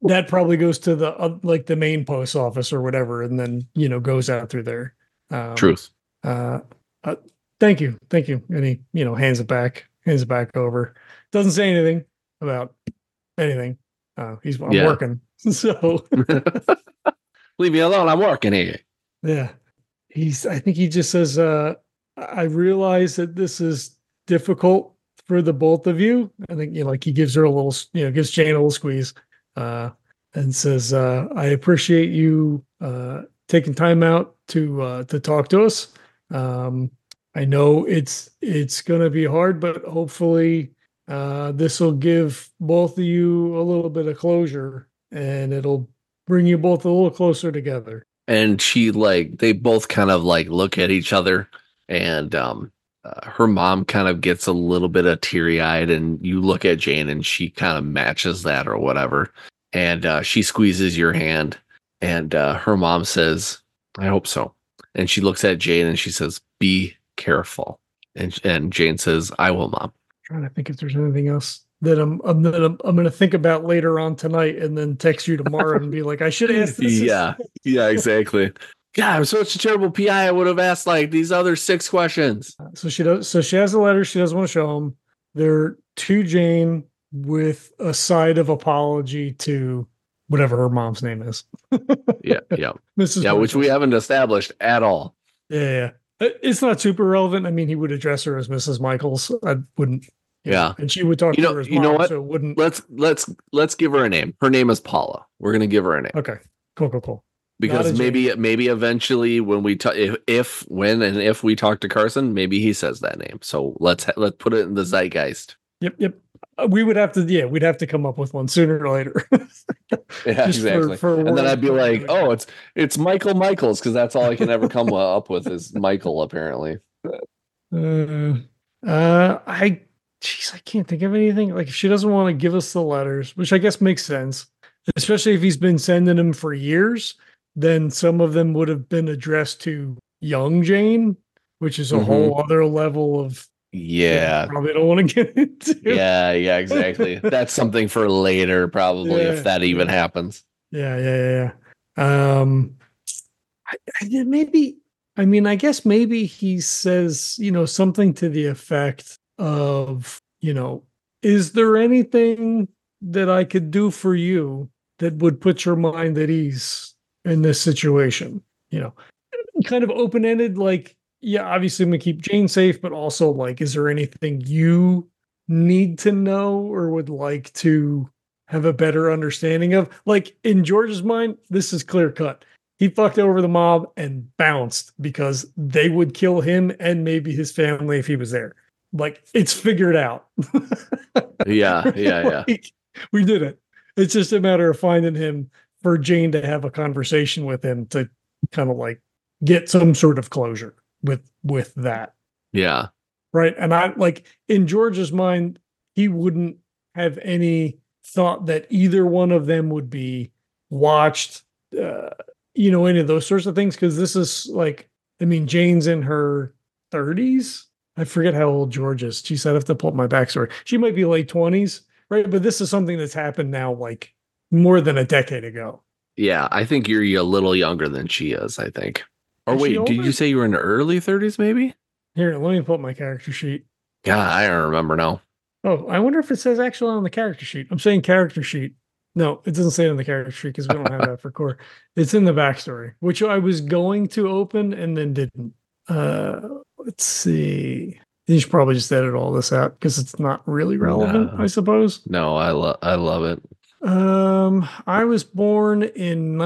that probably goes to the like the main post office or whatever, and then goes out through there. Truth. Uh, thank you, and he hands it back over. Doesn't say anything about anything. I'm Yeah. working, so Leave me alone. I'm working here. yeah. I think he just says, I realize that this is difficult for the both of you. I think, like he gives her a little, gives Jane a little squeeze, and says, I appreciate you, taking time out to talk to us. I know it's going to be hard, but hopefully, this will give both of you a little bit of closure, and it'll bring you both a little closer together. And they both kind of like look at each other, and her mom kind of gets a little bit of teary eyed, and you look at Jane and she kind of matches that or whatever. And she squeezes your hand, and her mom says, I hope so. And she looks at Jane and she says, be careful. And Jane says, I will, Mom. Trying to think if there's anything else that I'm going to think about later on tonight, and then text you tomorrow and be like, I should ask this. Yeah, exactly. Yeah, I'm such a terrible PI. I would have asked like these other 6 questions. So she does. So she has a letter. She doesn't want to show them. They're to Jane with a side of apology to whatever her mom's name is. Yeah. Mrs. Yeah, which we haven't established at all. Yeah. It's not super relevant. I mean, he would address her as Mrs. Michaels. I wouldn't. Yeah. And she would talk to her as mom. You know what? So it wouldn't. Let's give her a name. Her name is Paula. We're gonna give her a name. Okay. Cool. Because maybe eventually when we if we talk to Carson, maybe he says that name. So let's put it in the zeitgeist. Yep. We'd have to come up with one sooner or later. Yeah, exactly. And then I'd be like, oh, it's Michael Michaels, because that's all I can ever come up with is Michael, apparently. I can't think of anything. Like, if she doesn't want to give us the letters, which I guess makes sense, especially if he's been sending them for years, then some of them would have been addressed to young Jane, which is a whole other level of probably don't want to get into. Yeah, exactly. That's something for later, probably, if that even happens. Yeah. I guess maybe he says, something to the effect of, is there anything that I could do for you that would put your mind at ease in this situation? Kind of open-ended, like, yeah, obviously I'm gonna keep Jane safe, but also like, is there anything you need to know or would like to have a better understanding of? Like, in George's mind, this is clear cut. He fucked over the mob and bounced because they would kill him and maybe his family if he was there. Like, it's figured out. Yeah. Like, we did it. It's just a matter of finding him for Jane to have a conversation with him to kind of like get some sort of closure with that. Yeah. Right. And I like, in George's mind, he wouldn't have any thought that either one of them would be watched, any of those sorts of things. Cause this is like, I mean, Jane's in her 30s. I forget how old George is. Geez, I'd have to pull up my backstory. She might be late 20s, right? But this is something that's happened now, like more than a decade ago. Yeah. I think you're a little younger than she is, I think. Or wait, did you say you were in the early 30s, maybe? Here, let me pull up my character sheet. God, I don't remember now. Oh, I wonder if it says actually on the character sheet. I'm saying character sheet. No, it doesn't say it on the character sheet because we don't have that for core. It's in the backstory, which I was going to open and then didn't. Let's see. You should probably just edit all this out because it's not really relevant, I suppose. No, I love it. I was born in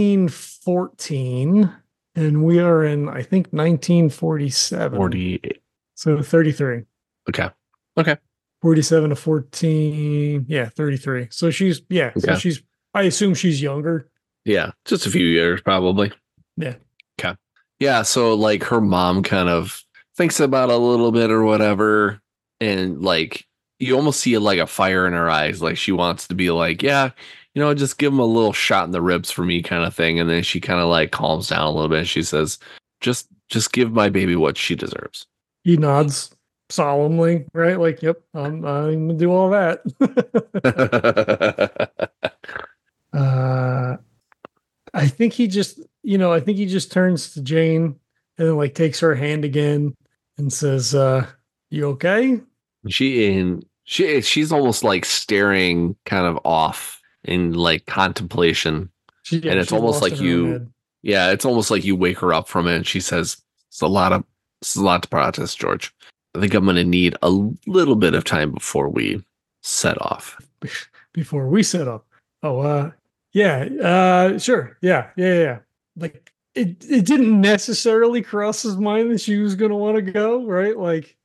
1914. And we are in, I think, 1947. 48. So 33. Okay. 47 to 14. Yeah, 33. So she's, so I assume she's younger. Yeah, just a few years, probably. Yeah. Okay. Yeah, so like her mom kind of thinks about it a little bit or whatever. And like, you almost see like a fire in her eyes. Like she wants to be like, yeah, just give him a little shot in the ribs for me kind of thing. And then she kind of like calms down a little bit. And she says, just give my baby what she deserves. He nods solemnly, right? Like, yep, I'm going to do all that. Uh, I think he just, I think he just turns to Jane and then like takes her hand again and says, "You okay?" She's almost like staring kind of off in like contemplation. And it's She's almost lost like in her own you, head. yeah, it's almost like you wake her up from it and she says, it's a lot to process, George. I think I'm going to need a little bit of time before we set off. Before we set up. Oh, yeah, sure. Yeah. Like it didn't necessarily cross his mind that she was going to want to go, right? Like,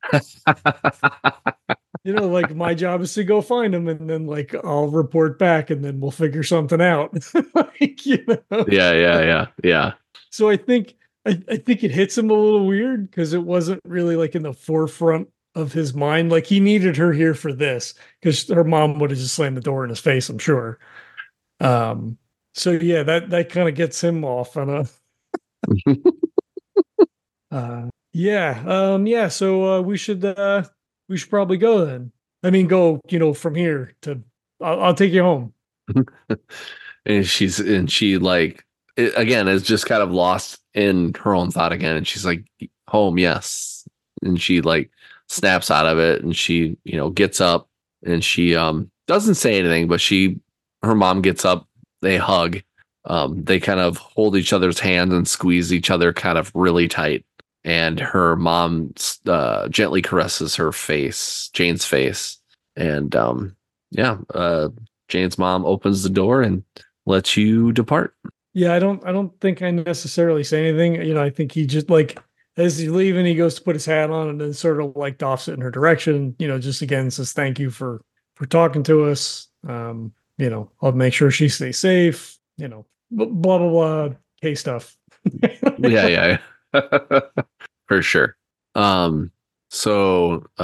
like my job is to go find him and then like I'll report back and then we'll figure something out. Like. Yeah. So I think it hits him a little weird because it wasn't really like in the forefront of his mind. Like he needed her here for this because her mom would have just slammed the door in his face, I'm sure. Um, so yeah, that kind of gets him off on a yeah. So we should probably go then. I mean, go from here to I'll take you home. And she like again is just kind of lost in her own thought again, and she's like, home, yes. And she like snaps out of it, and she gets up, and she doesn't say anything, but her mom gets up, they hug, they kind of hold each other's hands and squeeze each other kind of really tight, and her mom gently caresses her face, Jane's face, and yeah, Jane's mom opens the door and lets you depart. Yeah, I don't think I necessarily say anything. I think he just like as he's leaving, he goes to put his hat on and then sort of like doffs it in her direction, just again says thank you for talking to us. I'll make sure she stays safe, blah blah blah K stuff. Yeah. For sure. So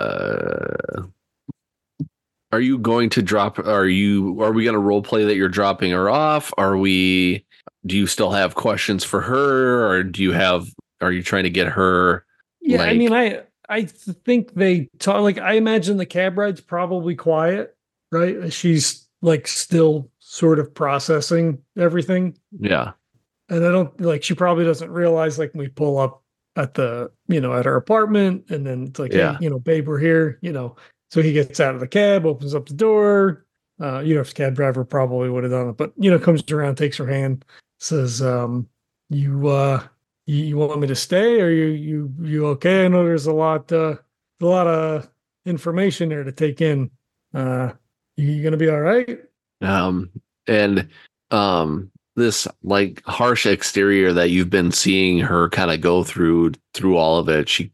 are you going to are we going to role play that you're dropping her off? Do you still have questions for her, or are you trying to get her? Yeah, I like, mean, I think they talk like I imagine the cab ride's probably quiet, right? She's like still sort of processing everything. yeah, And I don't like she probably doesn't realize like when we pull up at the, at her apartment and then it's like, hey, yeah, babe, we're here. So he gets out of the cab, opens up the door. If the cab driver probably would have done it, but comes around, takes her hand, says, you you want me to stay? Or you okay? I know there's a lot of information there to take in. You gonna be all right? and this like harsh exterior that you've been seeing her kind of go through all of it, she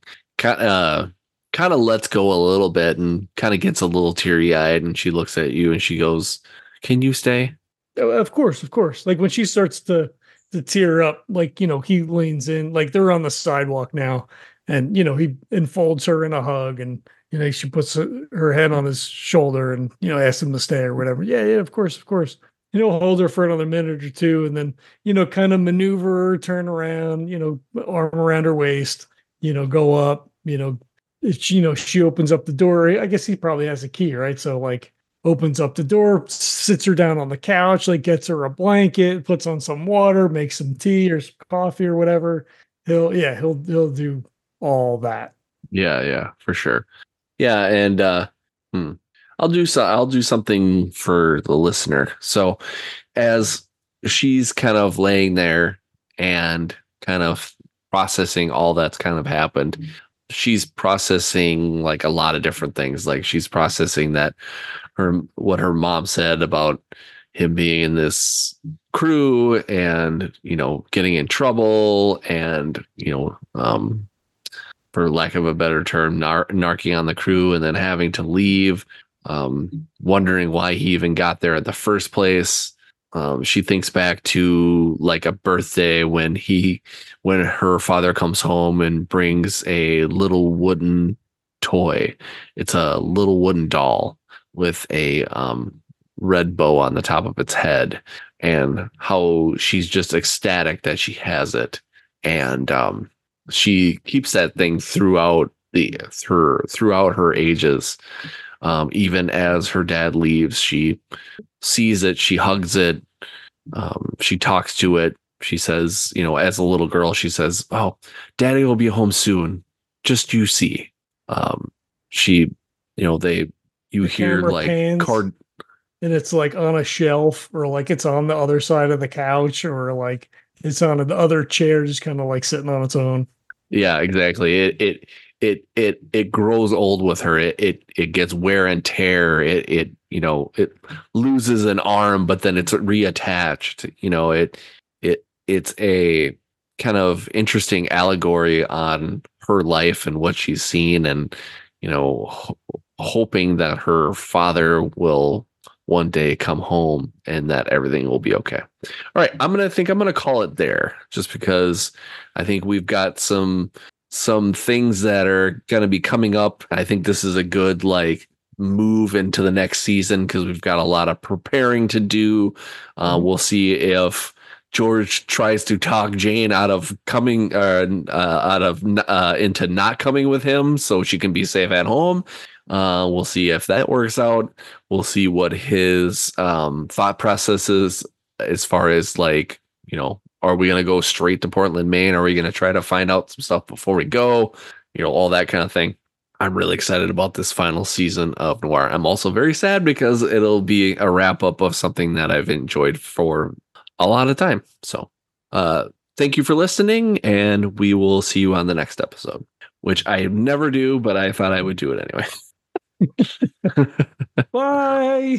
kind of lets go a little bit and kind of gets a little teary eyed, and she looks at you and she goes, "Can you stay?" Of course, of course. Like when she starts to tear up, like he leans in, like they're on the sidewalk now, and he enfolds her in a hug, and she puts her head on his shoulder, and asks him to stay or whatever. Yeah, of course, of course. Hold her for another minute or two, and then kind of maneuver her, turn around, arm around her waist, go up, she opens up the door. I guess he probably has a key, right? So like opens up the door, sits her down on the couch, like gets her a blanket, puts on some water, makes some tea or some coffee or whatever. He'll do all that. Yeah, for sure. Yeah, and I'll do something for the listener. So as she's kind of laying there and kind of processing all that's kind of happened, she's processing like a lot of different things. Like she's processing that what her mom said about him being in this crew and getting in trouble and for lack of a better term, narking on the crew and then having to leave, wondering why he even got there in the first place. She thinks back to like a birthday when her father comes home and brings a little wooden toy. It's a little wooden doll with a red bow on the top of its head, and how she's just ecstatic that she has it. And she keeps that thing throughout her ages. Even as her dad leaves, she sees it, she hugs it, she talks to it. She says, as a little girl, she says, "Oh, Daddy will be home soon. Just you see." She, you the hear camera like pans card. and it's like on a shelf, or like it's on the other side of the couch, or like it's on the other chair, just kind of like sitting on its own. Yeah, exactly. It grows old with her. It gets wear and tear. It loses an arm, but then it's reattached. It's a kind of interesting allegory on her life and what she's seen, and hoping that her father will one day come home and that everything will be okay. All right, I'm gonna call it there, just because I think we've got some things that are gonna be coming up. I think this is a good move into the next season because we've got a lot of preparing to do. We'll see if George tries to talk Jane out of coming into not coming with him so she can be safe at home. We'll see if that works out. We'll see what his thought process is as far as are we going to go straight to Portland, Maine? Are we going to try to find out some stuff before we go? All that kind of thing. I'm really excited about this final season of Noir. I'm also very sad because it'll be a wrap up of something that I've enjoyed for a lot of time. So, thank you for listening, and we will see you on the next episode, which I never do, but I thought I would do it anyway. Bye.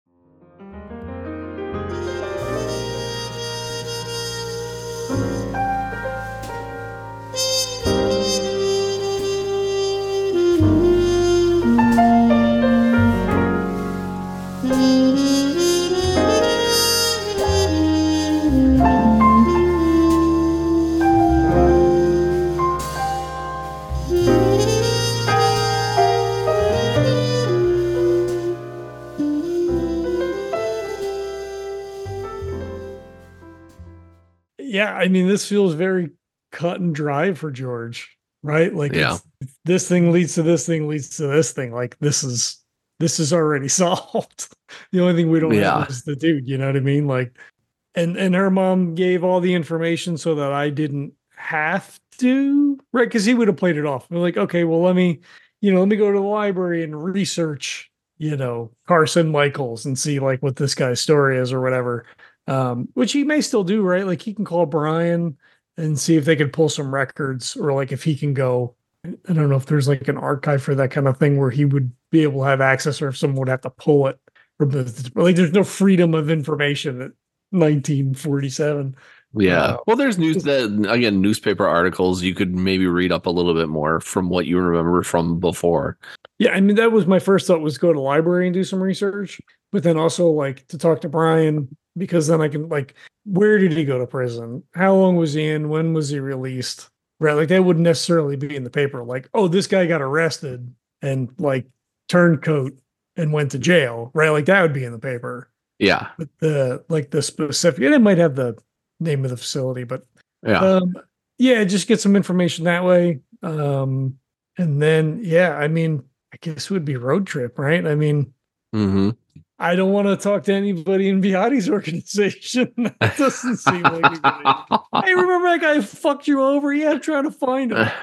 Yeah, I mean, this feels very cut and dry for George, right? Like, Yeah. This thing leads to this thing leads to this thing. Like, this is already solved. The only thing we don't have is the dude. You know what I mean? Like, and her mom gave all the information so that I didn't have to, right? Because he would have played it off. We're like, okay, well, let me go to the library and research, Carson Michaels and see like what this guy's story is or whatever. Which he may still do, right? Like he can call Brian and see if they could pull some records, or like if he can go, I don't know if there's like an archive for that kind of thing where he would be able to have access, or if someone would have to pull it from like there's no freedom of information at 1947. Yeah. Well, there's newspaper articles you could maybe read up a little bit more from what you remember from before. Yeah, I mean, that was my first thought, was go to the library and do some research, but then also like to talk to Brian, because then I can like, where did he go to prison? How long was he in? When was he released? Right. Like that wouldn't necessarily be in the paper. Like, oh, this guy got arrested and like turncoat and went to jail. Right. Like that would be in the paper. Yeah. But the specific, and it might have the name of the facility, but just get some information that way. And then, I mean, I guess it would be road trip, right? I mean, I don't want to talk to anybody in Biati's organization. That doesn't seem like a good idea. Hey, remember that guy who fucked you over? Yeah, I'm trying to find him.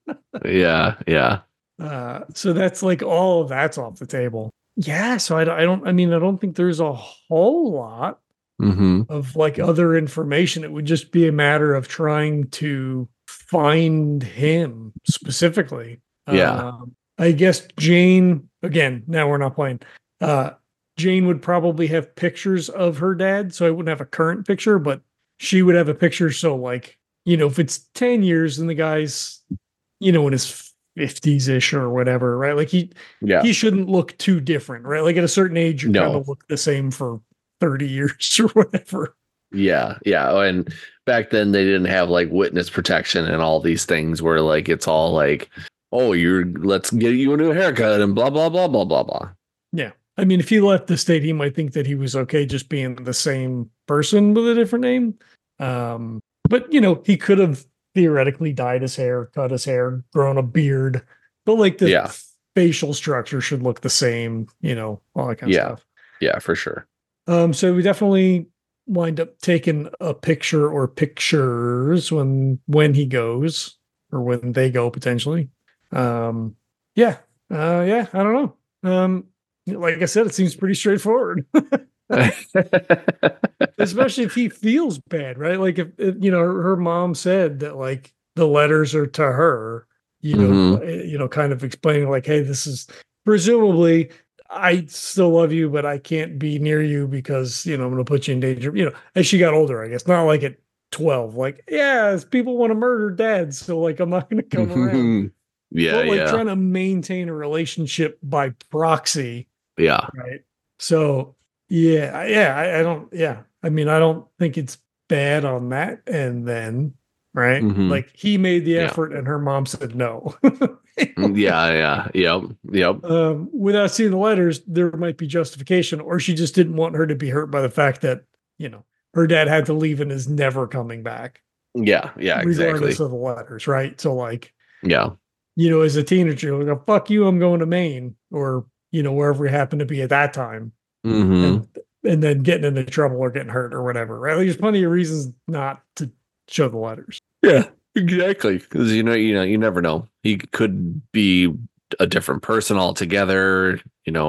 Yeah. So that's like all of that's off the table. Yeah, so I don't think there's a whole lot of like other information. It would just be a matter of trying to find him specifically. I guess Jane, again, now we're not playing. Jane would probably have pictures of her dad, so I wouldn't have a current picture, but she would have a picture. So like, if it's 10 years and the guy's, in his 50s ish or whatever, right? Like he shouldn't look too different, right? Like at a certain age, you kind of look the same for 30 years or whatever. Yeah. And back then they didn't have like witness protection and all these things where like, it's all like, oh, let's get you a new haircut and blah, blah, blah, blah, blah, blah. Yeah. I mean, if he left the state, he might think that he was okay just being the same person with a different name. But he could have theoretically dyed his hair, cut his hair, grown a beard, but like the facial structure should look the same, all that kind of stuff. Yeah, for sure. So we definitely wind up taking a picture or pictures when he goes or when they go potentially. Um, yeah, yeah, I don't know. Like I said, it seems pretty straightforward, especially if he feels bad, right? Like if her mom said that like the letters are to her, Hmm. kind of explaining like, hey, this is presumably I still love you, but I can't be near you because I'm going to put you in danger. As she got older, I guess not like at 12, like yeah, people want to murder dad, so like I'm not going to come around. Yeah, But like yeah, trying to maintain a relationship by proxy, yeah. right? So yeah, I don't. Yeah, I mean, I don't think it's bad on that. And then, right, Hmm. like he made the Yeah. effort, and her mom said no. Yeah, yeah, yep, yep. Without seeing the letters, there might be justification, or she just didn't want her to be hurt by the fact that her dad had to leave and is never coming back, Yeah, yeah, regardless exactly. of the letters, right? So like, Yeah. as a teenager, you're like, oh, fuck you, I'm going to Maine, or wherever we happen to be at that time, Hmm. and then getting into trouble or getting hurt or whatever, right? Like, there's plenty of reasons not to show the letters. Yeah, exactly. Because you never know. He could be a different person altogether.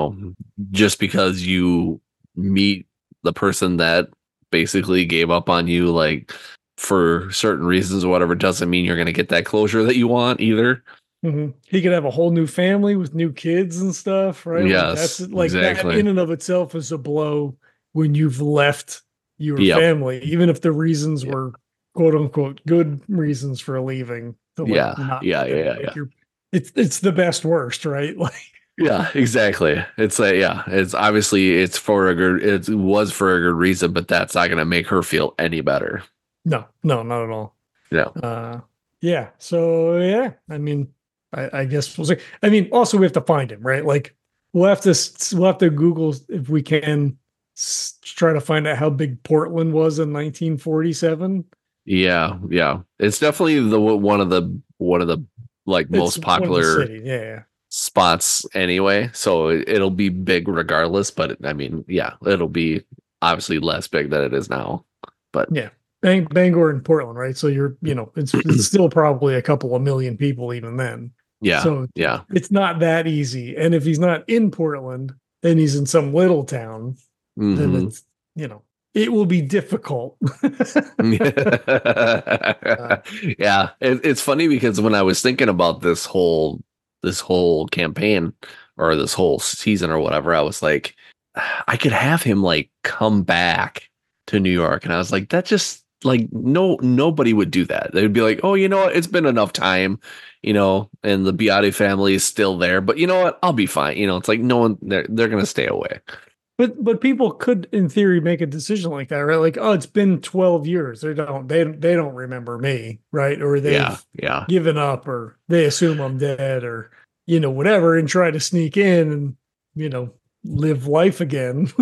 Just because you meet the person that basically gave up on you, like for certain reasons or whatever, doesn't mean you're going to get that closure that you want either. He could have a whole new family with new kids and stuff, right? Like that's Yes, like that exactly. in and of itself is a blow when you've left your Yep. family, even if the reasons Yeah. were quote unquote good reasons for leaving to like Yeah. not Yeah. stay. Yeah. Like Yeah. it's the best worst, right? Like Yeah, exactly. It's like, yeah, it's obviously it was for a good reason, but that's not going to make her feel any better. no, no, not at all. Yeah. Uh, yeah. So yeah, I mean, I guess we'll see. I mean, also we have to find him, right? Like we'll have to Google if we can try to find out how big Portland was in 1947. Yeah, yeah. It's definitely the one of the like It's most one of the popular city. Yeah. spots anyway, so it'll be big regardless, but I mean, yeah, it'll be obviously less big than it is now. But Yeah. Bangor and Portland, right? So it's still probably a couple of million people even then. yeah, So yeah. it's not that easy. And if he's not in Portland and he's in some little town, then Hmm. it's it will be difficult. uh, Yeah, it's funny because when I was thinking about this whole campaign or this whole season or whatever, I was like, I could have him like come back to New York, and I was like, that just like nobody would do that. They'd be like, oh, you know what, it's been enough time, and the Biotti family is still there, but you know what, I'll be fine. It's like no one they're gonna stay away. but people could in theory make a decision like that, right? Like, oh, it's been 12 years. They don't remember me, right? Or Yeah, they've yeah. given up or they assume I'm dead or whatever and try to sneak in and live life again.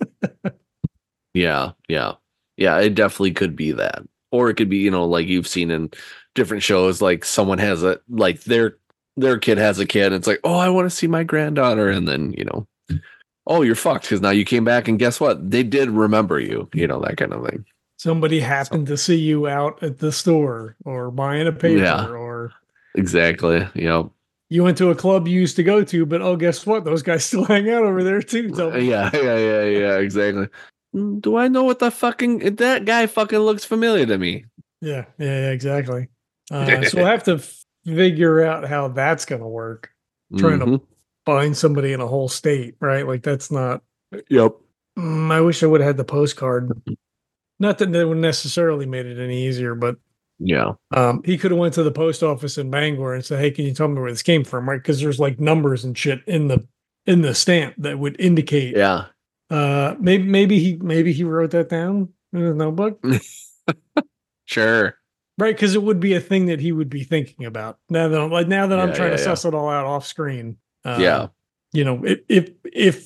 Yeah, yeah. Yeah, it definitely could be that. Or it could be, like you've seen in different shows, like someone has their kid has a kid, and it's like, oh, I want to see my granddaughter. And then, oh, you're fucked because now you came back and guess what? They did remember you, that kind of thing. Somebody So happened to see you out at the store or buying a yeah, paper or exactly. Yep. you went to a club you used to go to, but oh, guess what? Those guys still hang out over there too. Tell me. Yeah, yeah, yeah, yeah, exactly. Do I know what the fucking that guy fucking looks familiar to me? Yeah, exactly. So we'll have to figure out how that's going to work. Trying to Hmm. find somebody in a whole state, right? Like that's not. Yep. I wish I would have had the postcard. Not that that would necessarily made it any easier, but Yeah. he could have went to the post office in Bangor and said, "Hey, can you tell me where this came from?" Right? Because there's like numbers and shit in the stamp that would indicate. Yeah. Maybe he wrote that down in his notebook. Sure. Right, because it would be a thing that he would be thinking about. Now that I'm Yeah, trying yeah, to yeah. suss it all out off screen. Yeah. If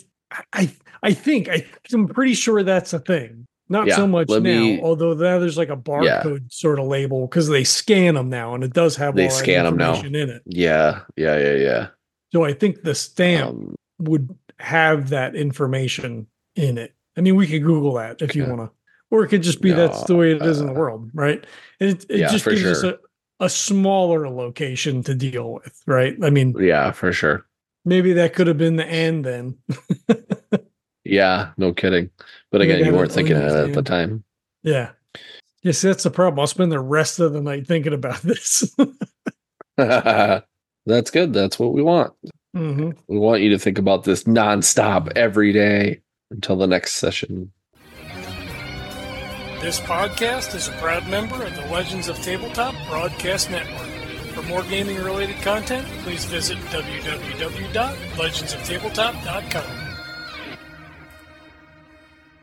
I'm pretty sure that's a thing. Not so Yeah. much Let now, me although now there's like a yeah. barcode sort of label because they scan them now, and it does have They all that scan them now. information in it. Yeah. Yeah, yeah, yeah. So I think the stamp Um would have that information in it. I mean, we could Google that if you want to, or it could just be that's the way it is in the world, right? And it just gives us a smaller location to deal with, right? I mean, yeah, for sure. Maybe that could have been the end then. Yeah, no kidding. But again, you weren't thinking of it at the time. Yeah. Yes, that's the problem. I'll spend the rest of the night thinking about this. That's good. That's what we want. Mm-hmm. We want you to think about this nonstop every day until the next session. This podcast is a proud member of the Legends of Tabletop Broadcast Network. For more gaming-related content, please visit www.legendsoftabletop.com.